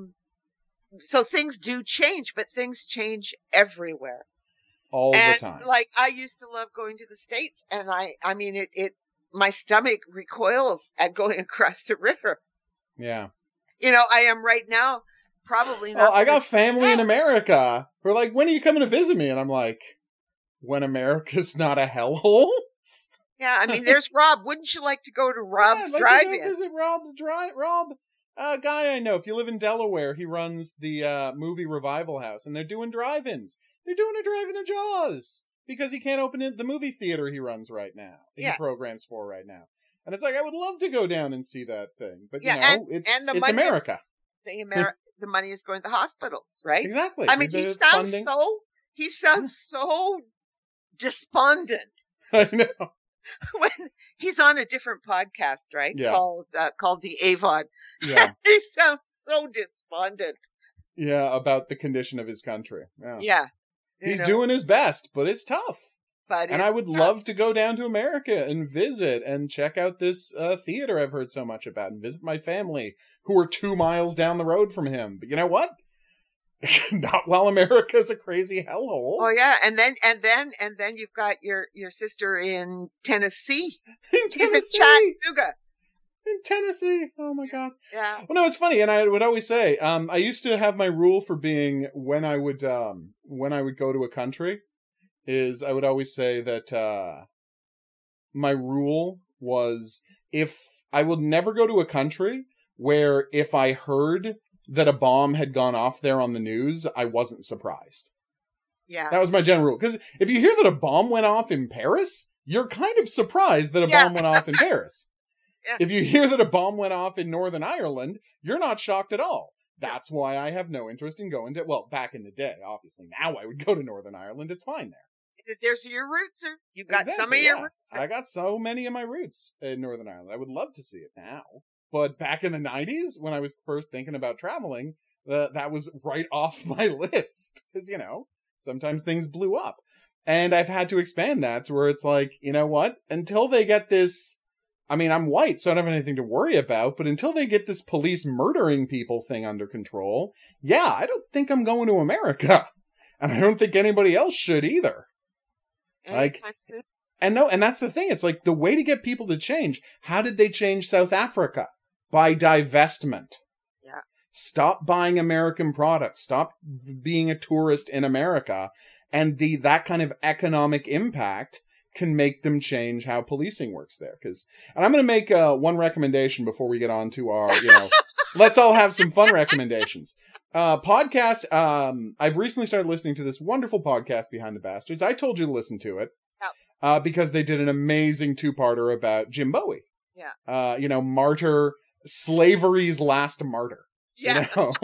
so things do change, but things change everywhere. All the time. Like, I used to love going to the States, and my stomach recoils at going across the river. Yeah. I am right now probably not. Well, I got family in America who are like, when are you coming to visit me? And I'm like, when America's not a hellhole? Yeah, there's Rob. Wouldn't you like to go to Rob's Drive-In? Visit Rob's Rob, a guy I know. If you live in Delaware, he runs the movie Revival House, and they're doing drive-ins. They're doing a drive-in of Jaws because he can't open the movie theater he runs right now. He programs for right now. And it's like, I would love to go down and see that thing. But, it's America. The money is going to the hospitals, right? Exactly. He sounds so despondent. I know. When he's on a different podcast, right? Yeah. Called the AVOD. Yeah. He sounds so despondent. Yeah, about the condition of his country. Yeah. He's doing his best, but it's tough. And I would love to go down to America and visit and check out this theater I've heard so much about, and visit my family who are 2 miles down the road from him. But you know what? Not while America's a crazy hellhole. Oh yeah, and then you've got your sister in Tennessee. She's in Chattanooga. In Tennessee. Oh my God. Yeah. Well, no, it's funny, and I would always say, I used to have my rule for being when I would go to a country, is I would always say that my rule was, if I would never go to a country where if I heard that a bomb had gone off there on the news, I wasn't surprised. Yeah. That was my general rule. Because if you hear that a bomb went off in Paris, you're kind of surprised that a bomb went off in Paris. Yeah. If you hear that a bomb went off in Northern Ireland, you're not shocked at all. That's why I have no interest in going to, well, back in the day, obviously. Now I would go to Northern Ireland. It's fine there. There's your roots. You got some of your roots. I got so many of my roots in Northern Ireland. I would love to see it now. But back in the 90s, when I was first thinking about traveling, that was right off my list. Because, sometimes things blew up. And I've had to expand that to where it's like, you know what? Until they get this... I mean, I'm white, so I don't have anything to worry about, but until they get this police murdering people thing under control, I don't think I'm going to America. And I don't think anybody else should either. And that's the thing. It's like the way to get people to change. How did they change South Africa? By divestment. Yeah. Stop buying American products. Stop being a tourist in America. And that kind of economic impact can make them change how policing works there. And I'm going to make one recommendation before we get on to our, let's all have some fun recommendations. Podcast. I've recently started listening to this wonderful podcast, Behind the Bastards. I told you to listen to it because they did an amazing 2-parter about Jim Bowie. Yeah. Martyr, slavery's last martyr. Yeah.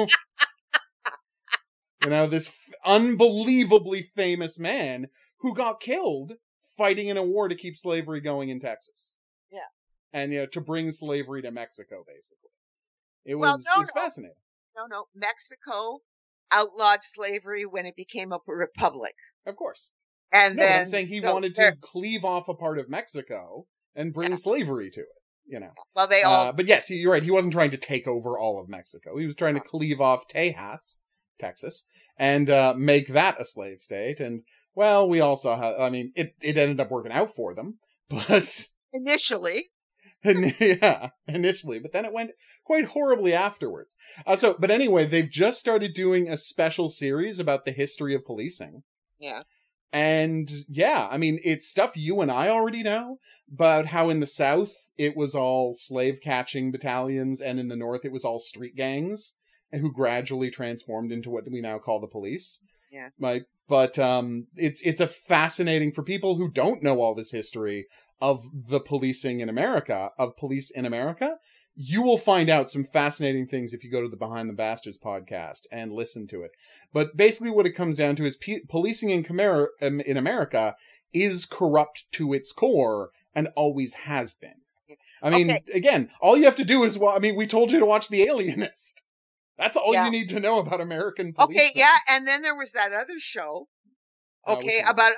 This unbelievably famous man who got killed fighting in a war to keep slavery going in Texas. Yeah. And, to bring slavery to Mexico, basically. It was fascinating. No. Mexico outlawed slavery when it became a republic. Of course. And then... I'm saying he wanted to cleave off a part of Mexico and bring slavery to it, Well, they all... but yes, you're right. He wasn't trying to take over all of Mexico. He was trying to cleave off Tejas, Texas, and make that a slave state. And... well, we all saw how, it ended up working out for them, but... Initially. Initially, but then it went quite horribly afterwards. But anyway, they've just started doing a special series about the history of policing. Yeah. And it's stuff you and I already know, about how in the South, it was all slave-catching battalions, and in the North, it was all street gangs, who gradually transformed into what we now call the police. Yeah. But it's a fascinating, for people who don't know all this history of the policing in America, of police in America, you will find out some fascinating things if you go to the Behind the Bastards podcast and listen to it. But basically what it comes down to is policing in America is corrupt to its core and always has been. Again, all you have to do is, we told you to watch The Alienist. That's all you need to know about American policing. Okay, yeah, and then there was that other show. Okay, about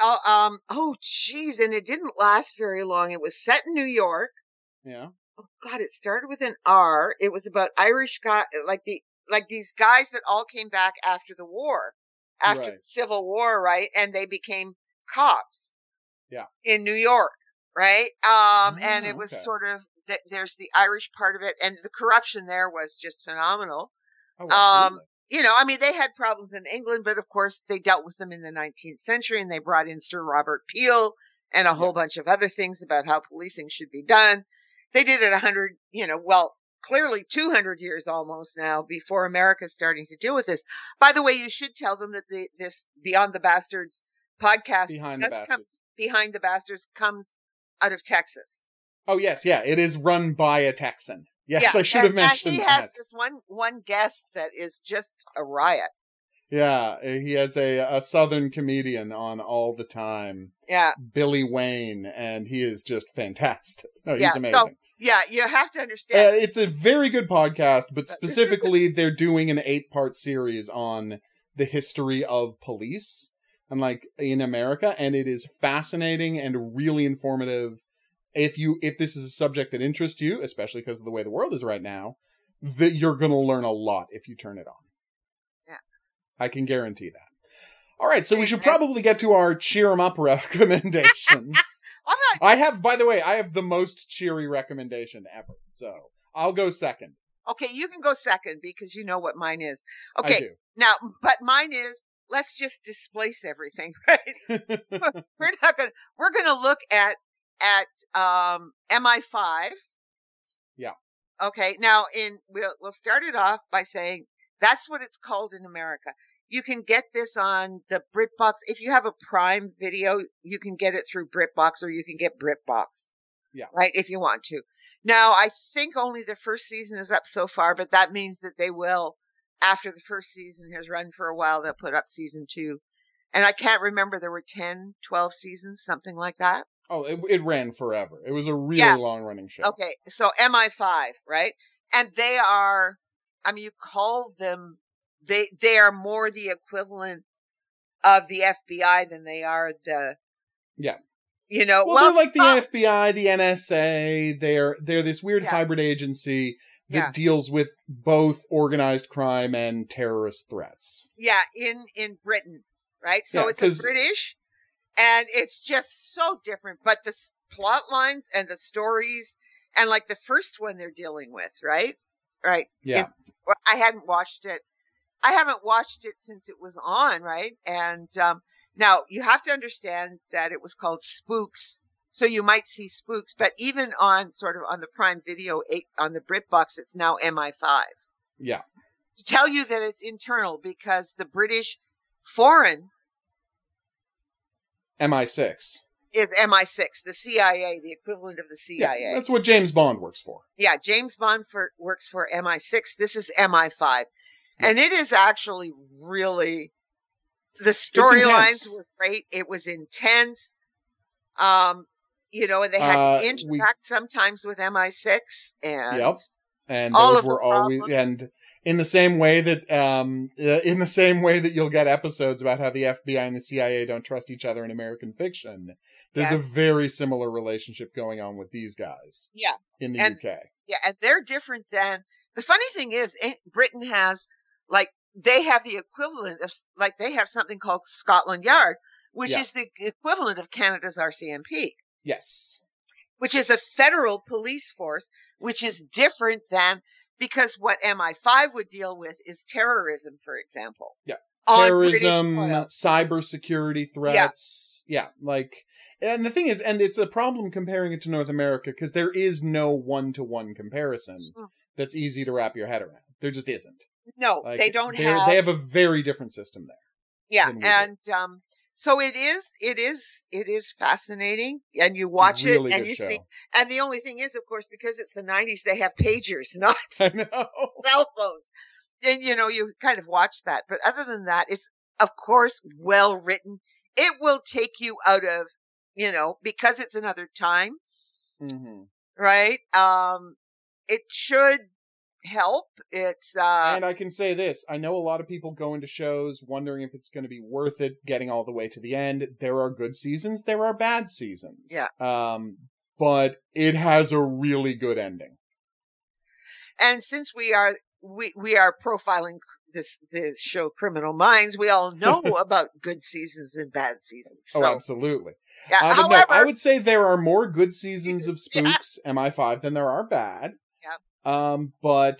and it didn't last very long. It was set in New York. Yeah. Oh God, it started with an R. It was about Irish guy, like these guys that all came back after the war, after the Civil War, right? And they became cops. Yeah. In New York, right? And it was sort of there's the Irish part of it, and the corruption there was just phenomenal. Oh, they had problems in England, but of course they dealt with them in the 19th century, and they brought in Sir Robert Peel and a whole bunch of other things about how policing should be done. They did it clearly 200 years almost now before America's starting to deal with this. By the way, you should tell them that this Beyond the Bastards podcast Behind the Bastards comes out of Texas. Oh, yes. Yeah. It is run by a Texan. Yes, I should have mentioned that. He has this one guest that is just a riot. Yeah, he has a Southern comedian on all the time. Yeah. Billy Wayne, and he is just fantastic. No, he's amazing. So, you have to understand. It's a very good podcast, but specifically they're doing an 8-part series on the history of police and in America, and it is fascinating and really informative. If this is a subject that interests you, especially because of the way the world is right now, that you're going to learn a lot if you turn it on. Yeah. I can guarantee that. All right, so we should probably get to our cheer 'em up recommendations. I have the most cheery recommendation ever. So I'll go second. Okay, you can go second because you know what mine is. Okay, I do. Now, but mine is, let's just displace everything, right? We're gonna look at MI5. Yeah. Okay. Now, we'll start it off by saying that's what it's called in America. You can get this on the BritBox. If you have a Prime Video, you can get it through BritBox, or you can get BritBox. Yeah. Right, if you want to. Now, I think only the first season is up so far, but that means that they will, after the first season has run for a while, they'll put up season 2. And I can't remember, there were 10, 12 seasons, something like that. Oh, it ran forever. It was a really long-running show. Okay, so MI5, right? And they are, I mean, you call them, they are more the equivalent of the FBI than they are the... Yeah. You know, well, they're like the FBI, the NSA. They're this weird hybrid agency that deals with both organized crime and terrorist threats. Yeah, in Britain, right? So it's a British, and it's just so different. But the plot lines and the stories, and like the first one they're dealing with, right? Right. Yeah. I hadn't watched it. I haven't watched it since it was on, right? And now you have to understand that it was called Spooks. So you might see Spooks, but even on sort of on the Prime Video, on the BritBox, it's now MI5. Yeah. To tell you that it's internal, because the British foreign MI6 is MI6, the CIA, the equivalent of the CIA. Yeah, that's what James Bond works for. Yeah, James Bond works for MI6. This is MI5. Yeah. And it is actually really, the storylines were great. It was intense. You know, and they had to interact sometimes with MI6, and and all those of were always and in the same way that you'll get episodes about how the FBI and the CIA don't trust each other in American fiction. There's a very similar relationship going on with these guys. Yeah. In the UK. Yeah, and they're different than, the funny thing is, Britain has, like, they have the equivalent of, like, they have something called Scotland Yard, which is the equivalent of Canada's RCMP. Yes. Which is a federal police force, which is different than, because what MI5 would deal with is terrorism, for example. Yeah. Terrorism, cybersecurity threats. Yeah. Like, and the thing is, and it's a problem comparing it to North America, because there is no one-to-one comparison that's easy to wrap your head around. There just isn't. No, like, they don't They have a very different system there. Yeah, and so it is fascinating, and you watch really it and you see, and the only thing is, of course, because it's the 90s, they have pagers, not cell phones. And, you know, you kind of watch that. But other than that, it's, of course, well written. It will take you out of, you know, because it's another time, right? It should help. It's and I can say this, I know a lot of people go into shows wondering if it's going to be worth it getting all the way to the end. There are good seasons, there are bad seasons, but it has a really good ending. And since we are profiling this show Criminal Minds, we all know about good seasons and bad seasons. So. Oh, absolutely. Yeah, however, no, I would say there are more good seasons of Spooks, MI5, than there are bad. But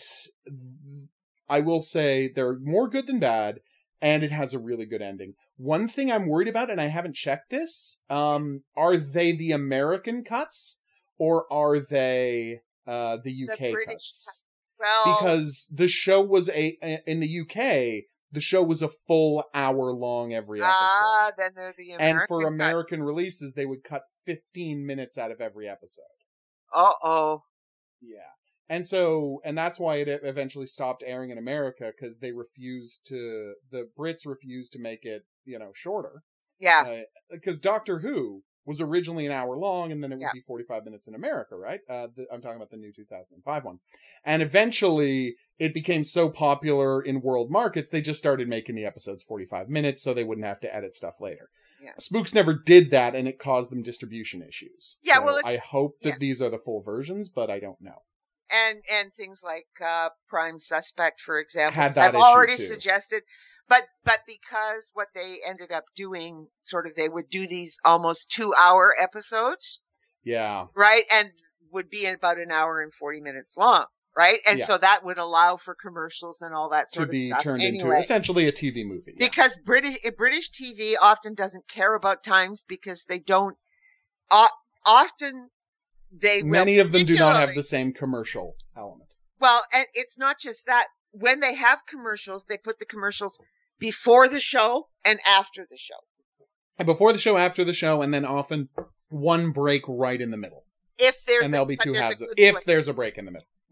I will say they're more good than bad, and it has a really good ending. One thing I'm worried about, and I haven't checked this, are they the American cuts, or are they the UK cuts? Well, because the show was in the UK, the show was a full hour long every episode. Then they're the American And for cuts. American releases, they would cut 15 minutes out of every episode. Uh-oh. Yeah. And that's why it eventually stopped airing in America, because the Brits refused to make it, you know, shorter. Yeah. Because Doctor Who was originally an hour long, and then it would be 45 minutes in America, right? I'm talking about the new 2005 one. And eventually, it became so popular in world markets, they just started making the episodes 45 minutes, so they wouldn't have to edit stuff later. Yeah. Spooks never did that, and it caused them distribution issues. Yeah, so I hope that these are the full versions, but I don't know. And things like Prime Suspect, for example, had that I've already too. Suggested, but because what they ended up doing, sort of, they would do these almost 2-hour episodes, right, and would be about an hour and 40 minutes long, right, and so that would allow for commercials and all that sort of stuff. To be turned into essentially a TV movie, because British TV often doesn't care about times, because they don't often. Many of them do not have the same commercial element. Well, and it's not just that. When they have commercials, they put the commercials before the show and after the show. And before the show, after the show, and then often one break right in the middle. If there's there'll be two halves. If there's a break in the middle,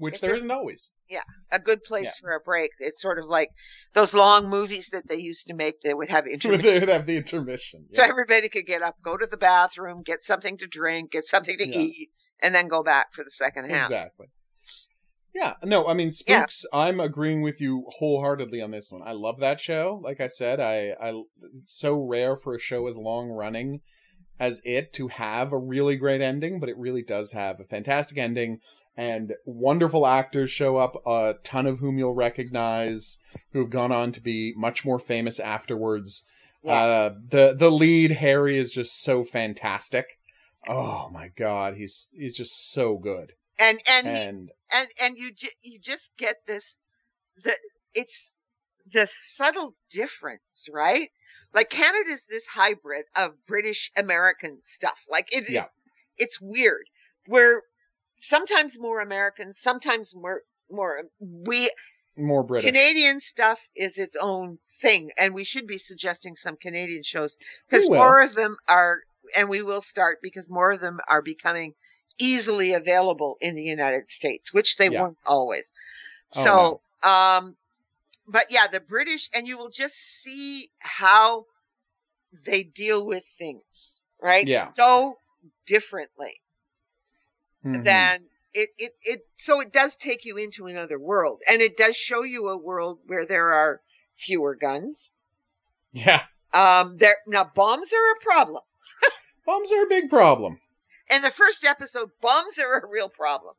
which there isn't always. Yeah, a good place for a break. It's sort of like those long movies that they used to make. They would have intermission. They would have the intermission. So everybody could get up, go to the bathroom, get something to drink, get something to eat, and then go back for the second half. Exactly. Yeah, no, I mean, Spooks, I'm agreeing with you wholeheartedly on this one. I love that show. Like I said, it's so rare for a show as long running as it to have a really great ending, but it really does have a fantastic ending, and wonderful actors show up, a ton of whom you'll recognize, who have gone on to be much more famous afterwards. Yeah. The lead, Harry, is just so fantastic. Oh my God, he's just so good. And you just get it's the subtle difference, right? Like Canada's this hybrid of British American stuff. Like it's weird. We're sometimes more American, sometimes more British. Canadian stuff is its own thing, and we should be suggesting some Canadian shows because more of them are, and we will start because more of them are becoming easily available in the United States, which they weren't always. So, but yeah, the British, and you will just see how they deal with things, right? Yeah. So differently than so it does take you into another world, and it does show you a world where there are fewer guns. Yeah. Now bombs are a problem. Bombs are a big problem. In the first episode, bombs are a real problem.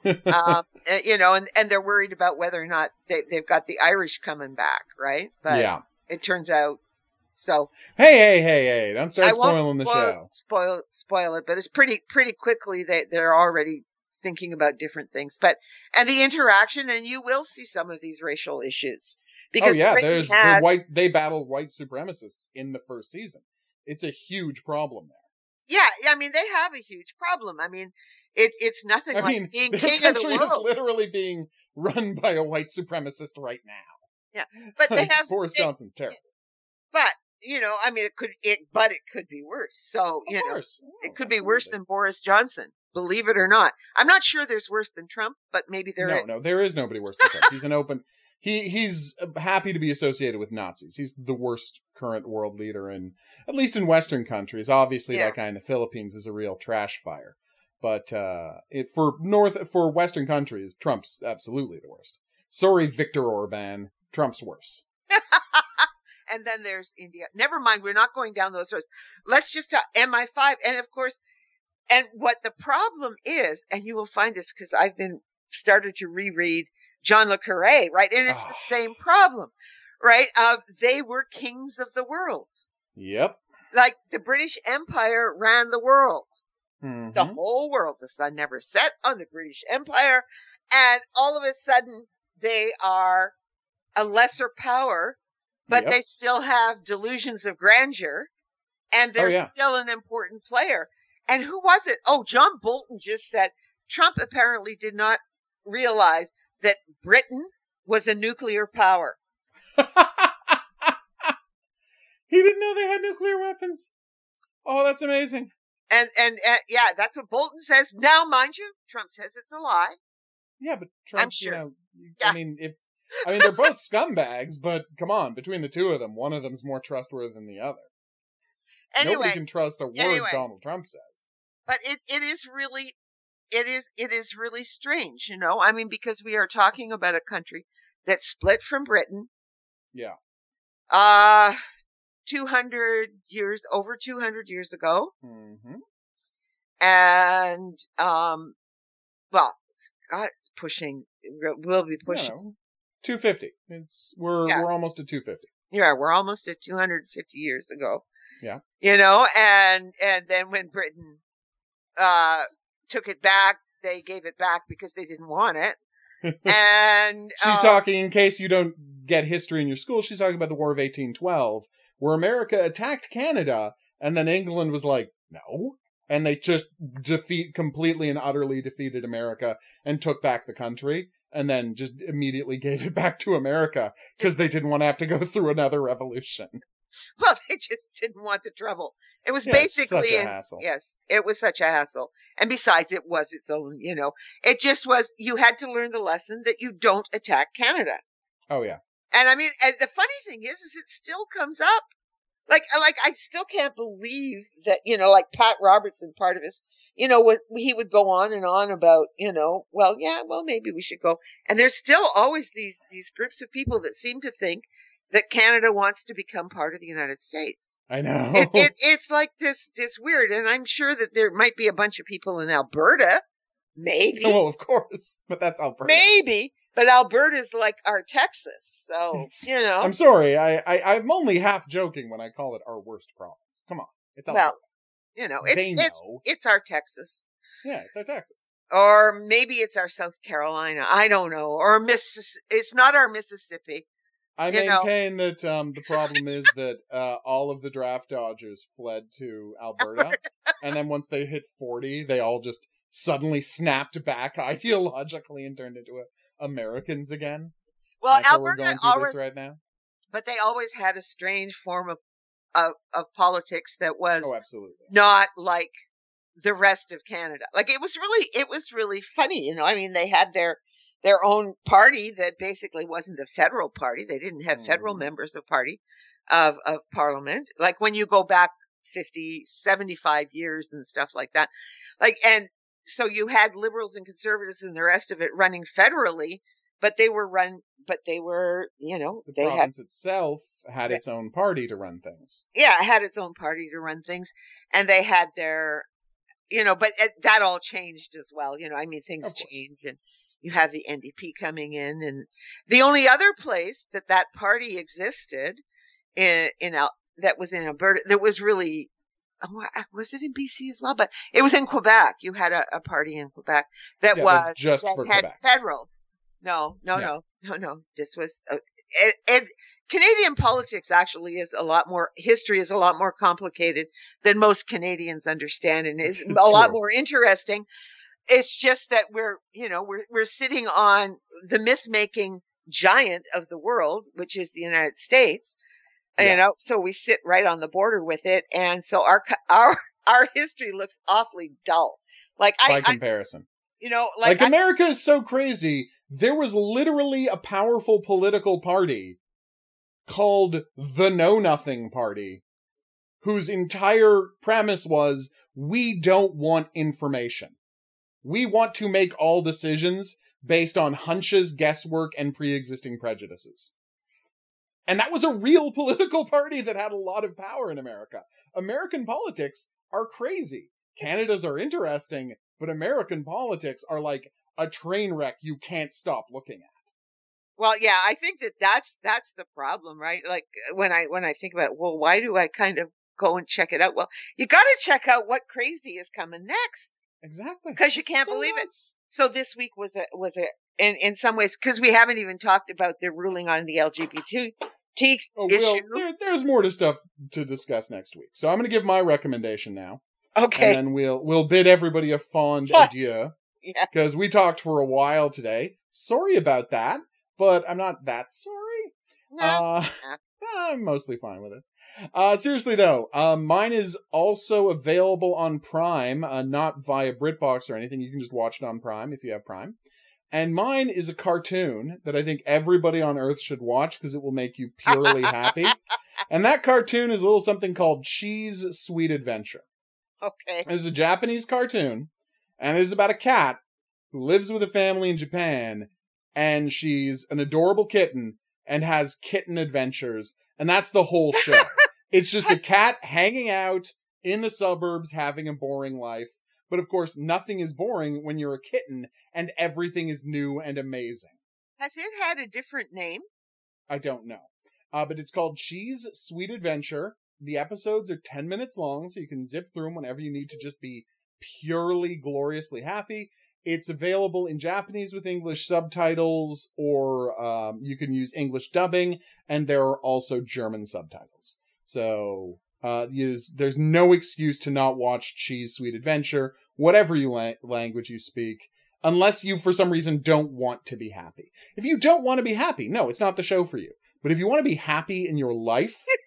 And they're worried about whether or not they've got the Irish coming back, right? But it turns out so. Hey! Don't start spoiling the show. Spoil it, but it's pretty quickly they're already thinking about different things. And the interaction, and you will see some of these racial issues because they battle white supremacists in the first season. It's a huge problem there. Yeah, I mean, they have a huge problem. I mean, it's nothing like being king of the world. The country is literally being run by a white supremacist right now. Yeah, but they have Boris Johnson's terrible. But I mean, it could be worse. So it could be worse than Boris Johnson. Believe it or not, I'm not sure there's worse than Trump, but maybe there is. No, there is nobody worse than Trump. He's an open. He's happy to be associated with Nazis. He's the worst current world leader at least in Western countries. Obviously, that guy in the Philippines is a real trash fire. But for Western countries, Trump's absolutely the worst. Sorry, Viktor Orban. Trump's worse. And then there's India. Never mind. We're not going down those roads. Let's just talk MI5. And of course, and what the problem is, and you will find this because I've started to reread John le Carré, right? And it's the same problem, right? They were kings of the world. Yep. Like the British Empire ran the world. Mm-hmm. The whole world. The sun never set on the British Empire. And all of a sudden, they are a lesser power, but they still have delusions of grandeur. And they're still an important player. And who was it? Oh, John Bolton just said Trump apparently did not realize that Britain was a nuclear power. He didn't know they had nuclear weapons. Oh, that's amazing. And that's what Bolton says. Now, mind you, Trump says it's a lie. Yeah, but Trump, I'm sure. I mean, they're both scumbags, but come on, between the two of them, one of them's more trustworthy than the other. Anyway, nobody can trust a word Donald Trump says. But it is really strange, I mean, because we are talking about a country that split from Britain. Yeah. over 200 years ago. Mm-hmm. And, it's pushing, we'll be pushing. 250. We're almost at 250. Yeah, we're almost at 250 years ago. Yeah. And then when Britain took it back, they gave it back because they didn't want it. And she's talking, in case you don't get history in your school, she's talking about the War of 1812, where America attacked Canada, and then England was like, no. And they just completely and utterly defeated America and took back the country, and then just immediately gave it back to America because they didn't want to have to go through another revolution. Well, they just didn't want the trouble. It was basically such a hassle. Yes, it was such a hassle. And besides, it was its own, it just was, you had to learn the lesson that you don't attack Canada. Oh, yeah. And I mean, and the funny thing is it still comes up. Like, I still can't believe that, like Pat Robertson, part of his, he would go on and on about, maybe we should go. And there's still always these groups of people that seem to think that Canada wants to become part of the United States. I know. It's like this weird, and I'm sure that there might be a bunch of people in Alberta, maybe. Well, of course, but that's Alberta. Maybe, but Alberta's like our Texas, so I'm sorry, I'm only half joking when I call it our worst province. Come on, it's Alberta. Well, it's our Texas. Yeah, it's our Texas. Or maybe it's our South Carolina. I don't know. Or it's not our Mississippi. I maintain that the problem is that all of the draft dodgers fled to Alberta, and then once they hit 40, they all just suddenly snapped back ideologically and turned into Americans again. Well, That's Alberta we're going through this right now. But they always had a strange form of politics that was absolutely not like the rest of Canada. Like it was really funny. I mean, they had their own party that basically wasn't a federal party. They didn't have federal members of parliament. Like when you go back 50, 75 years and stuff like that. And so you had liberals and conservatives and the rest of it running federally, but the province itself had its own party to run things. Yeah, it had its own party to run things. And they had their, but that all changed as well. I mean, things change, and you have the NDP coming in, and the only other place that party existed that was in Alberta, that was really, was it in BC as well? But it was in Quebec. You had a party in Quebec that was just for had Quebec. Federal. No. This was Canadian politics actually history is a lot more complicated than most Canadians understand, and is a lot more interesting. It's just that we're sitting on the myth-making giant of the world, which is the United States. So we sit right on the border with it, and so our history looks awfully dull. By comparison, America is so crazy. There was literally a powerful political party called the Know Nothing Party, whose entire premise was, we don't want information. We want to make all decisions based on hunches, guesswork, and pre-existing prejudices. And that was a real political party that had a lot of power in America. American politics are crazy. Canada's are interesting, but American politics are like a train wreck you can't stop looking at. Well, yeah, I think that's the problem, right? Like when I think about it, well, why do I kind of go and check it out? Well, you got to check out what crazy is coming next. Exactly. Because you can't believe it. So this week was in some ways, because we haven't even talked about the ruling on the LGBT issue. There's more stuff to discuss next week. So I'm going to give my recommendation now. Okay. And then we'll bid everybody a fond adieu. Yeah. Because we talked for a while today. Sorry about that, but I'm not that sorry. No. I'm mostly fine with it. Seriously though, mine is also available on Prime, not via BritBox or anything. You can just watch it on Prime if you have Prime. And mine is a cartoon that I think everybody on Earth should watch because it will make you purely happy. And that cartoon is a little something called Cheese Sweet Adventure. Okay. It's a Japanese cartoon, and it is about a cat who lives with a family in Japan, and she's an adorable kitten and has kitten adventures, and that's the whole show. It's just a cat hanging out in the suburbs having a boring life. But of course, nothing is boring when you're a kitten, and everything is new and amazing. Has it had a different name? I don't know. But it's called Cheese Sweet Adventure. The episodes are 10 minutes long, so you can zip through them whenever you need to just be purely gloriously happy. It's available in Japanese with English subtitles, or you can use English dubbing, and there are also German subtitles. So there's no excuse to not watch Cheese Sweet Adventure, whatever language you speak, unless you, for some reason, don't want to be happy. If you don't want to be happy, no, it's not the show for you. But if you want to be happy in your life,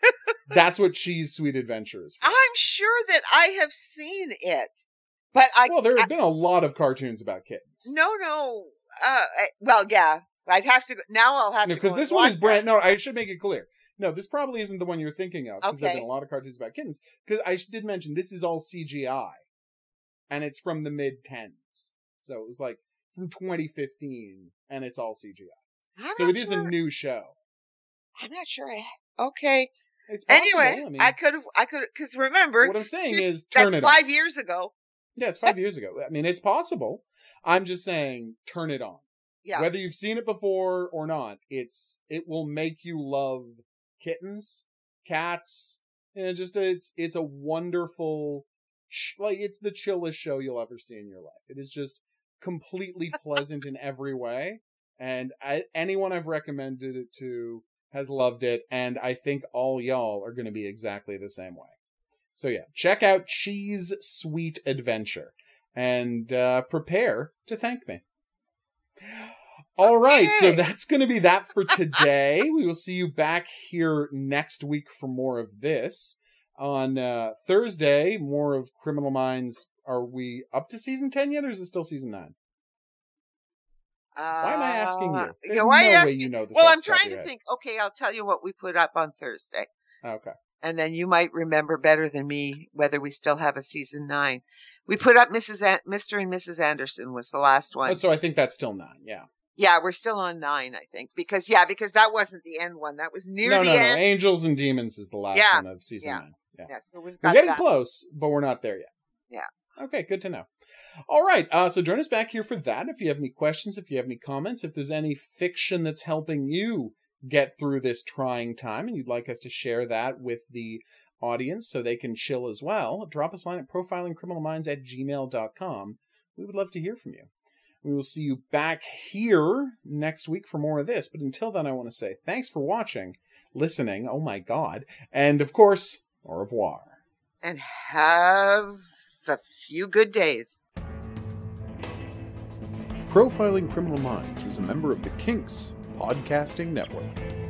That's what Cheese Sweet Adventure is for. I'm sure that I have seen it, but there have been a lot of cartoons about kittens. No. Well, yeah. I'd have to. Now I'll have to. Because this one is brand. No, I should make it clear. No, this probably isn't the one you're thinking of. Because there've been a lot of cartoons about kittens. Because I did mention this is all CGI, and it's from the mid-10s. So it was like from 2015, and it's all CGI. So it is a new show. I'm not sure. Okay. It's possible. Anyway, I could have, because remember. What I'm saying is, that's 5 years ago. Yeah, it's 5 years ago. I mean, it's possible. I'm just saying, turn it on. Yeah. Whether you've seen it before or not, it will make you love kittens, cats, and it's a wonderful, it's the chillest show you'll ever see in your life. It is just completely pleasant in every way, and anyone I've recommended it to has loved it, and I think all y'all are going to be exactly the same way. So yeah, check out Cheese Sweet Adventure, and prepare to thank me. All right, so that's going to be that for today. We will see you back here next week for more of this. On Thursday, more of Criminal Minds. Are we up to season 10 yet, or is it still season 9? Why am I asking you? There's no way you know this. Well, I'm trying to think. Okay, I'll tell you what we put up on Thursday. Okay. And then you might remember better than me whether we still have a season 9. We put up Mr. and Mrs. Anderson was the last one. Oh, so I think that's still 9, yeah. Yeah, we're still on 9, I think. Because that wasn't the end one. That was near the end. No. Angels and Demons is the last one of season 9. Yeah, so we're getting close, but we're not there yet. Yeah. Okay, good to know. All right, so join us back here for that. If you have any questions, if you have any comments, if there's any fiction that's helping you get through this trying time and you'd like us to share that with the audience so they can chill as well, drop us a line at profilingcriminalminds@gmail.com. We would love to hear from you. We will see you back here next week for more of this. But until then, I want to say thanks for watching, listening, oh my God, and of course, au revoir. And have a few good days. Profiling Criminal Minds is a member of the Kinks Podcasting Network.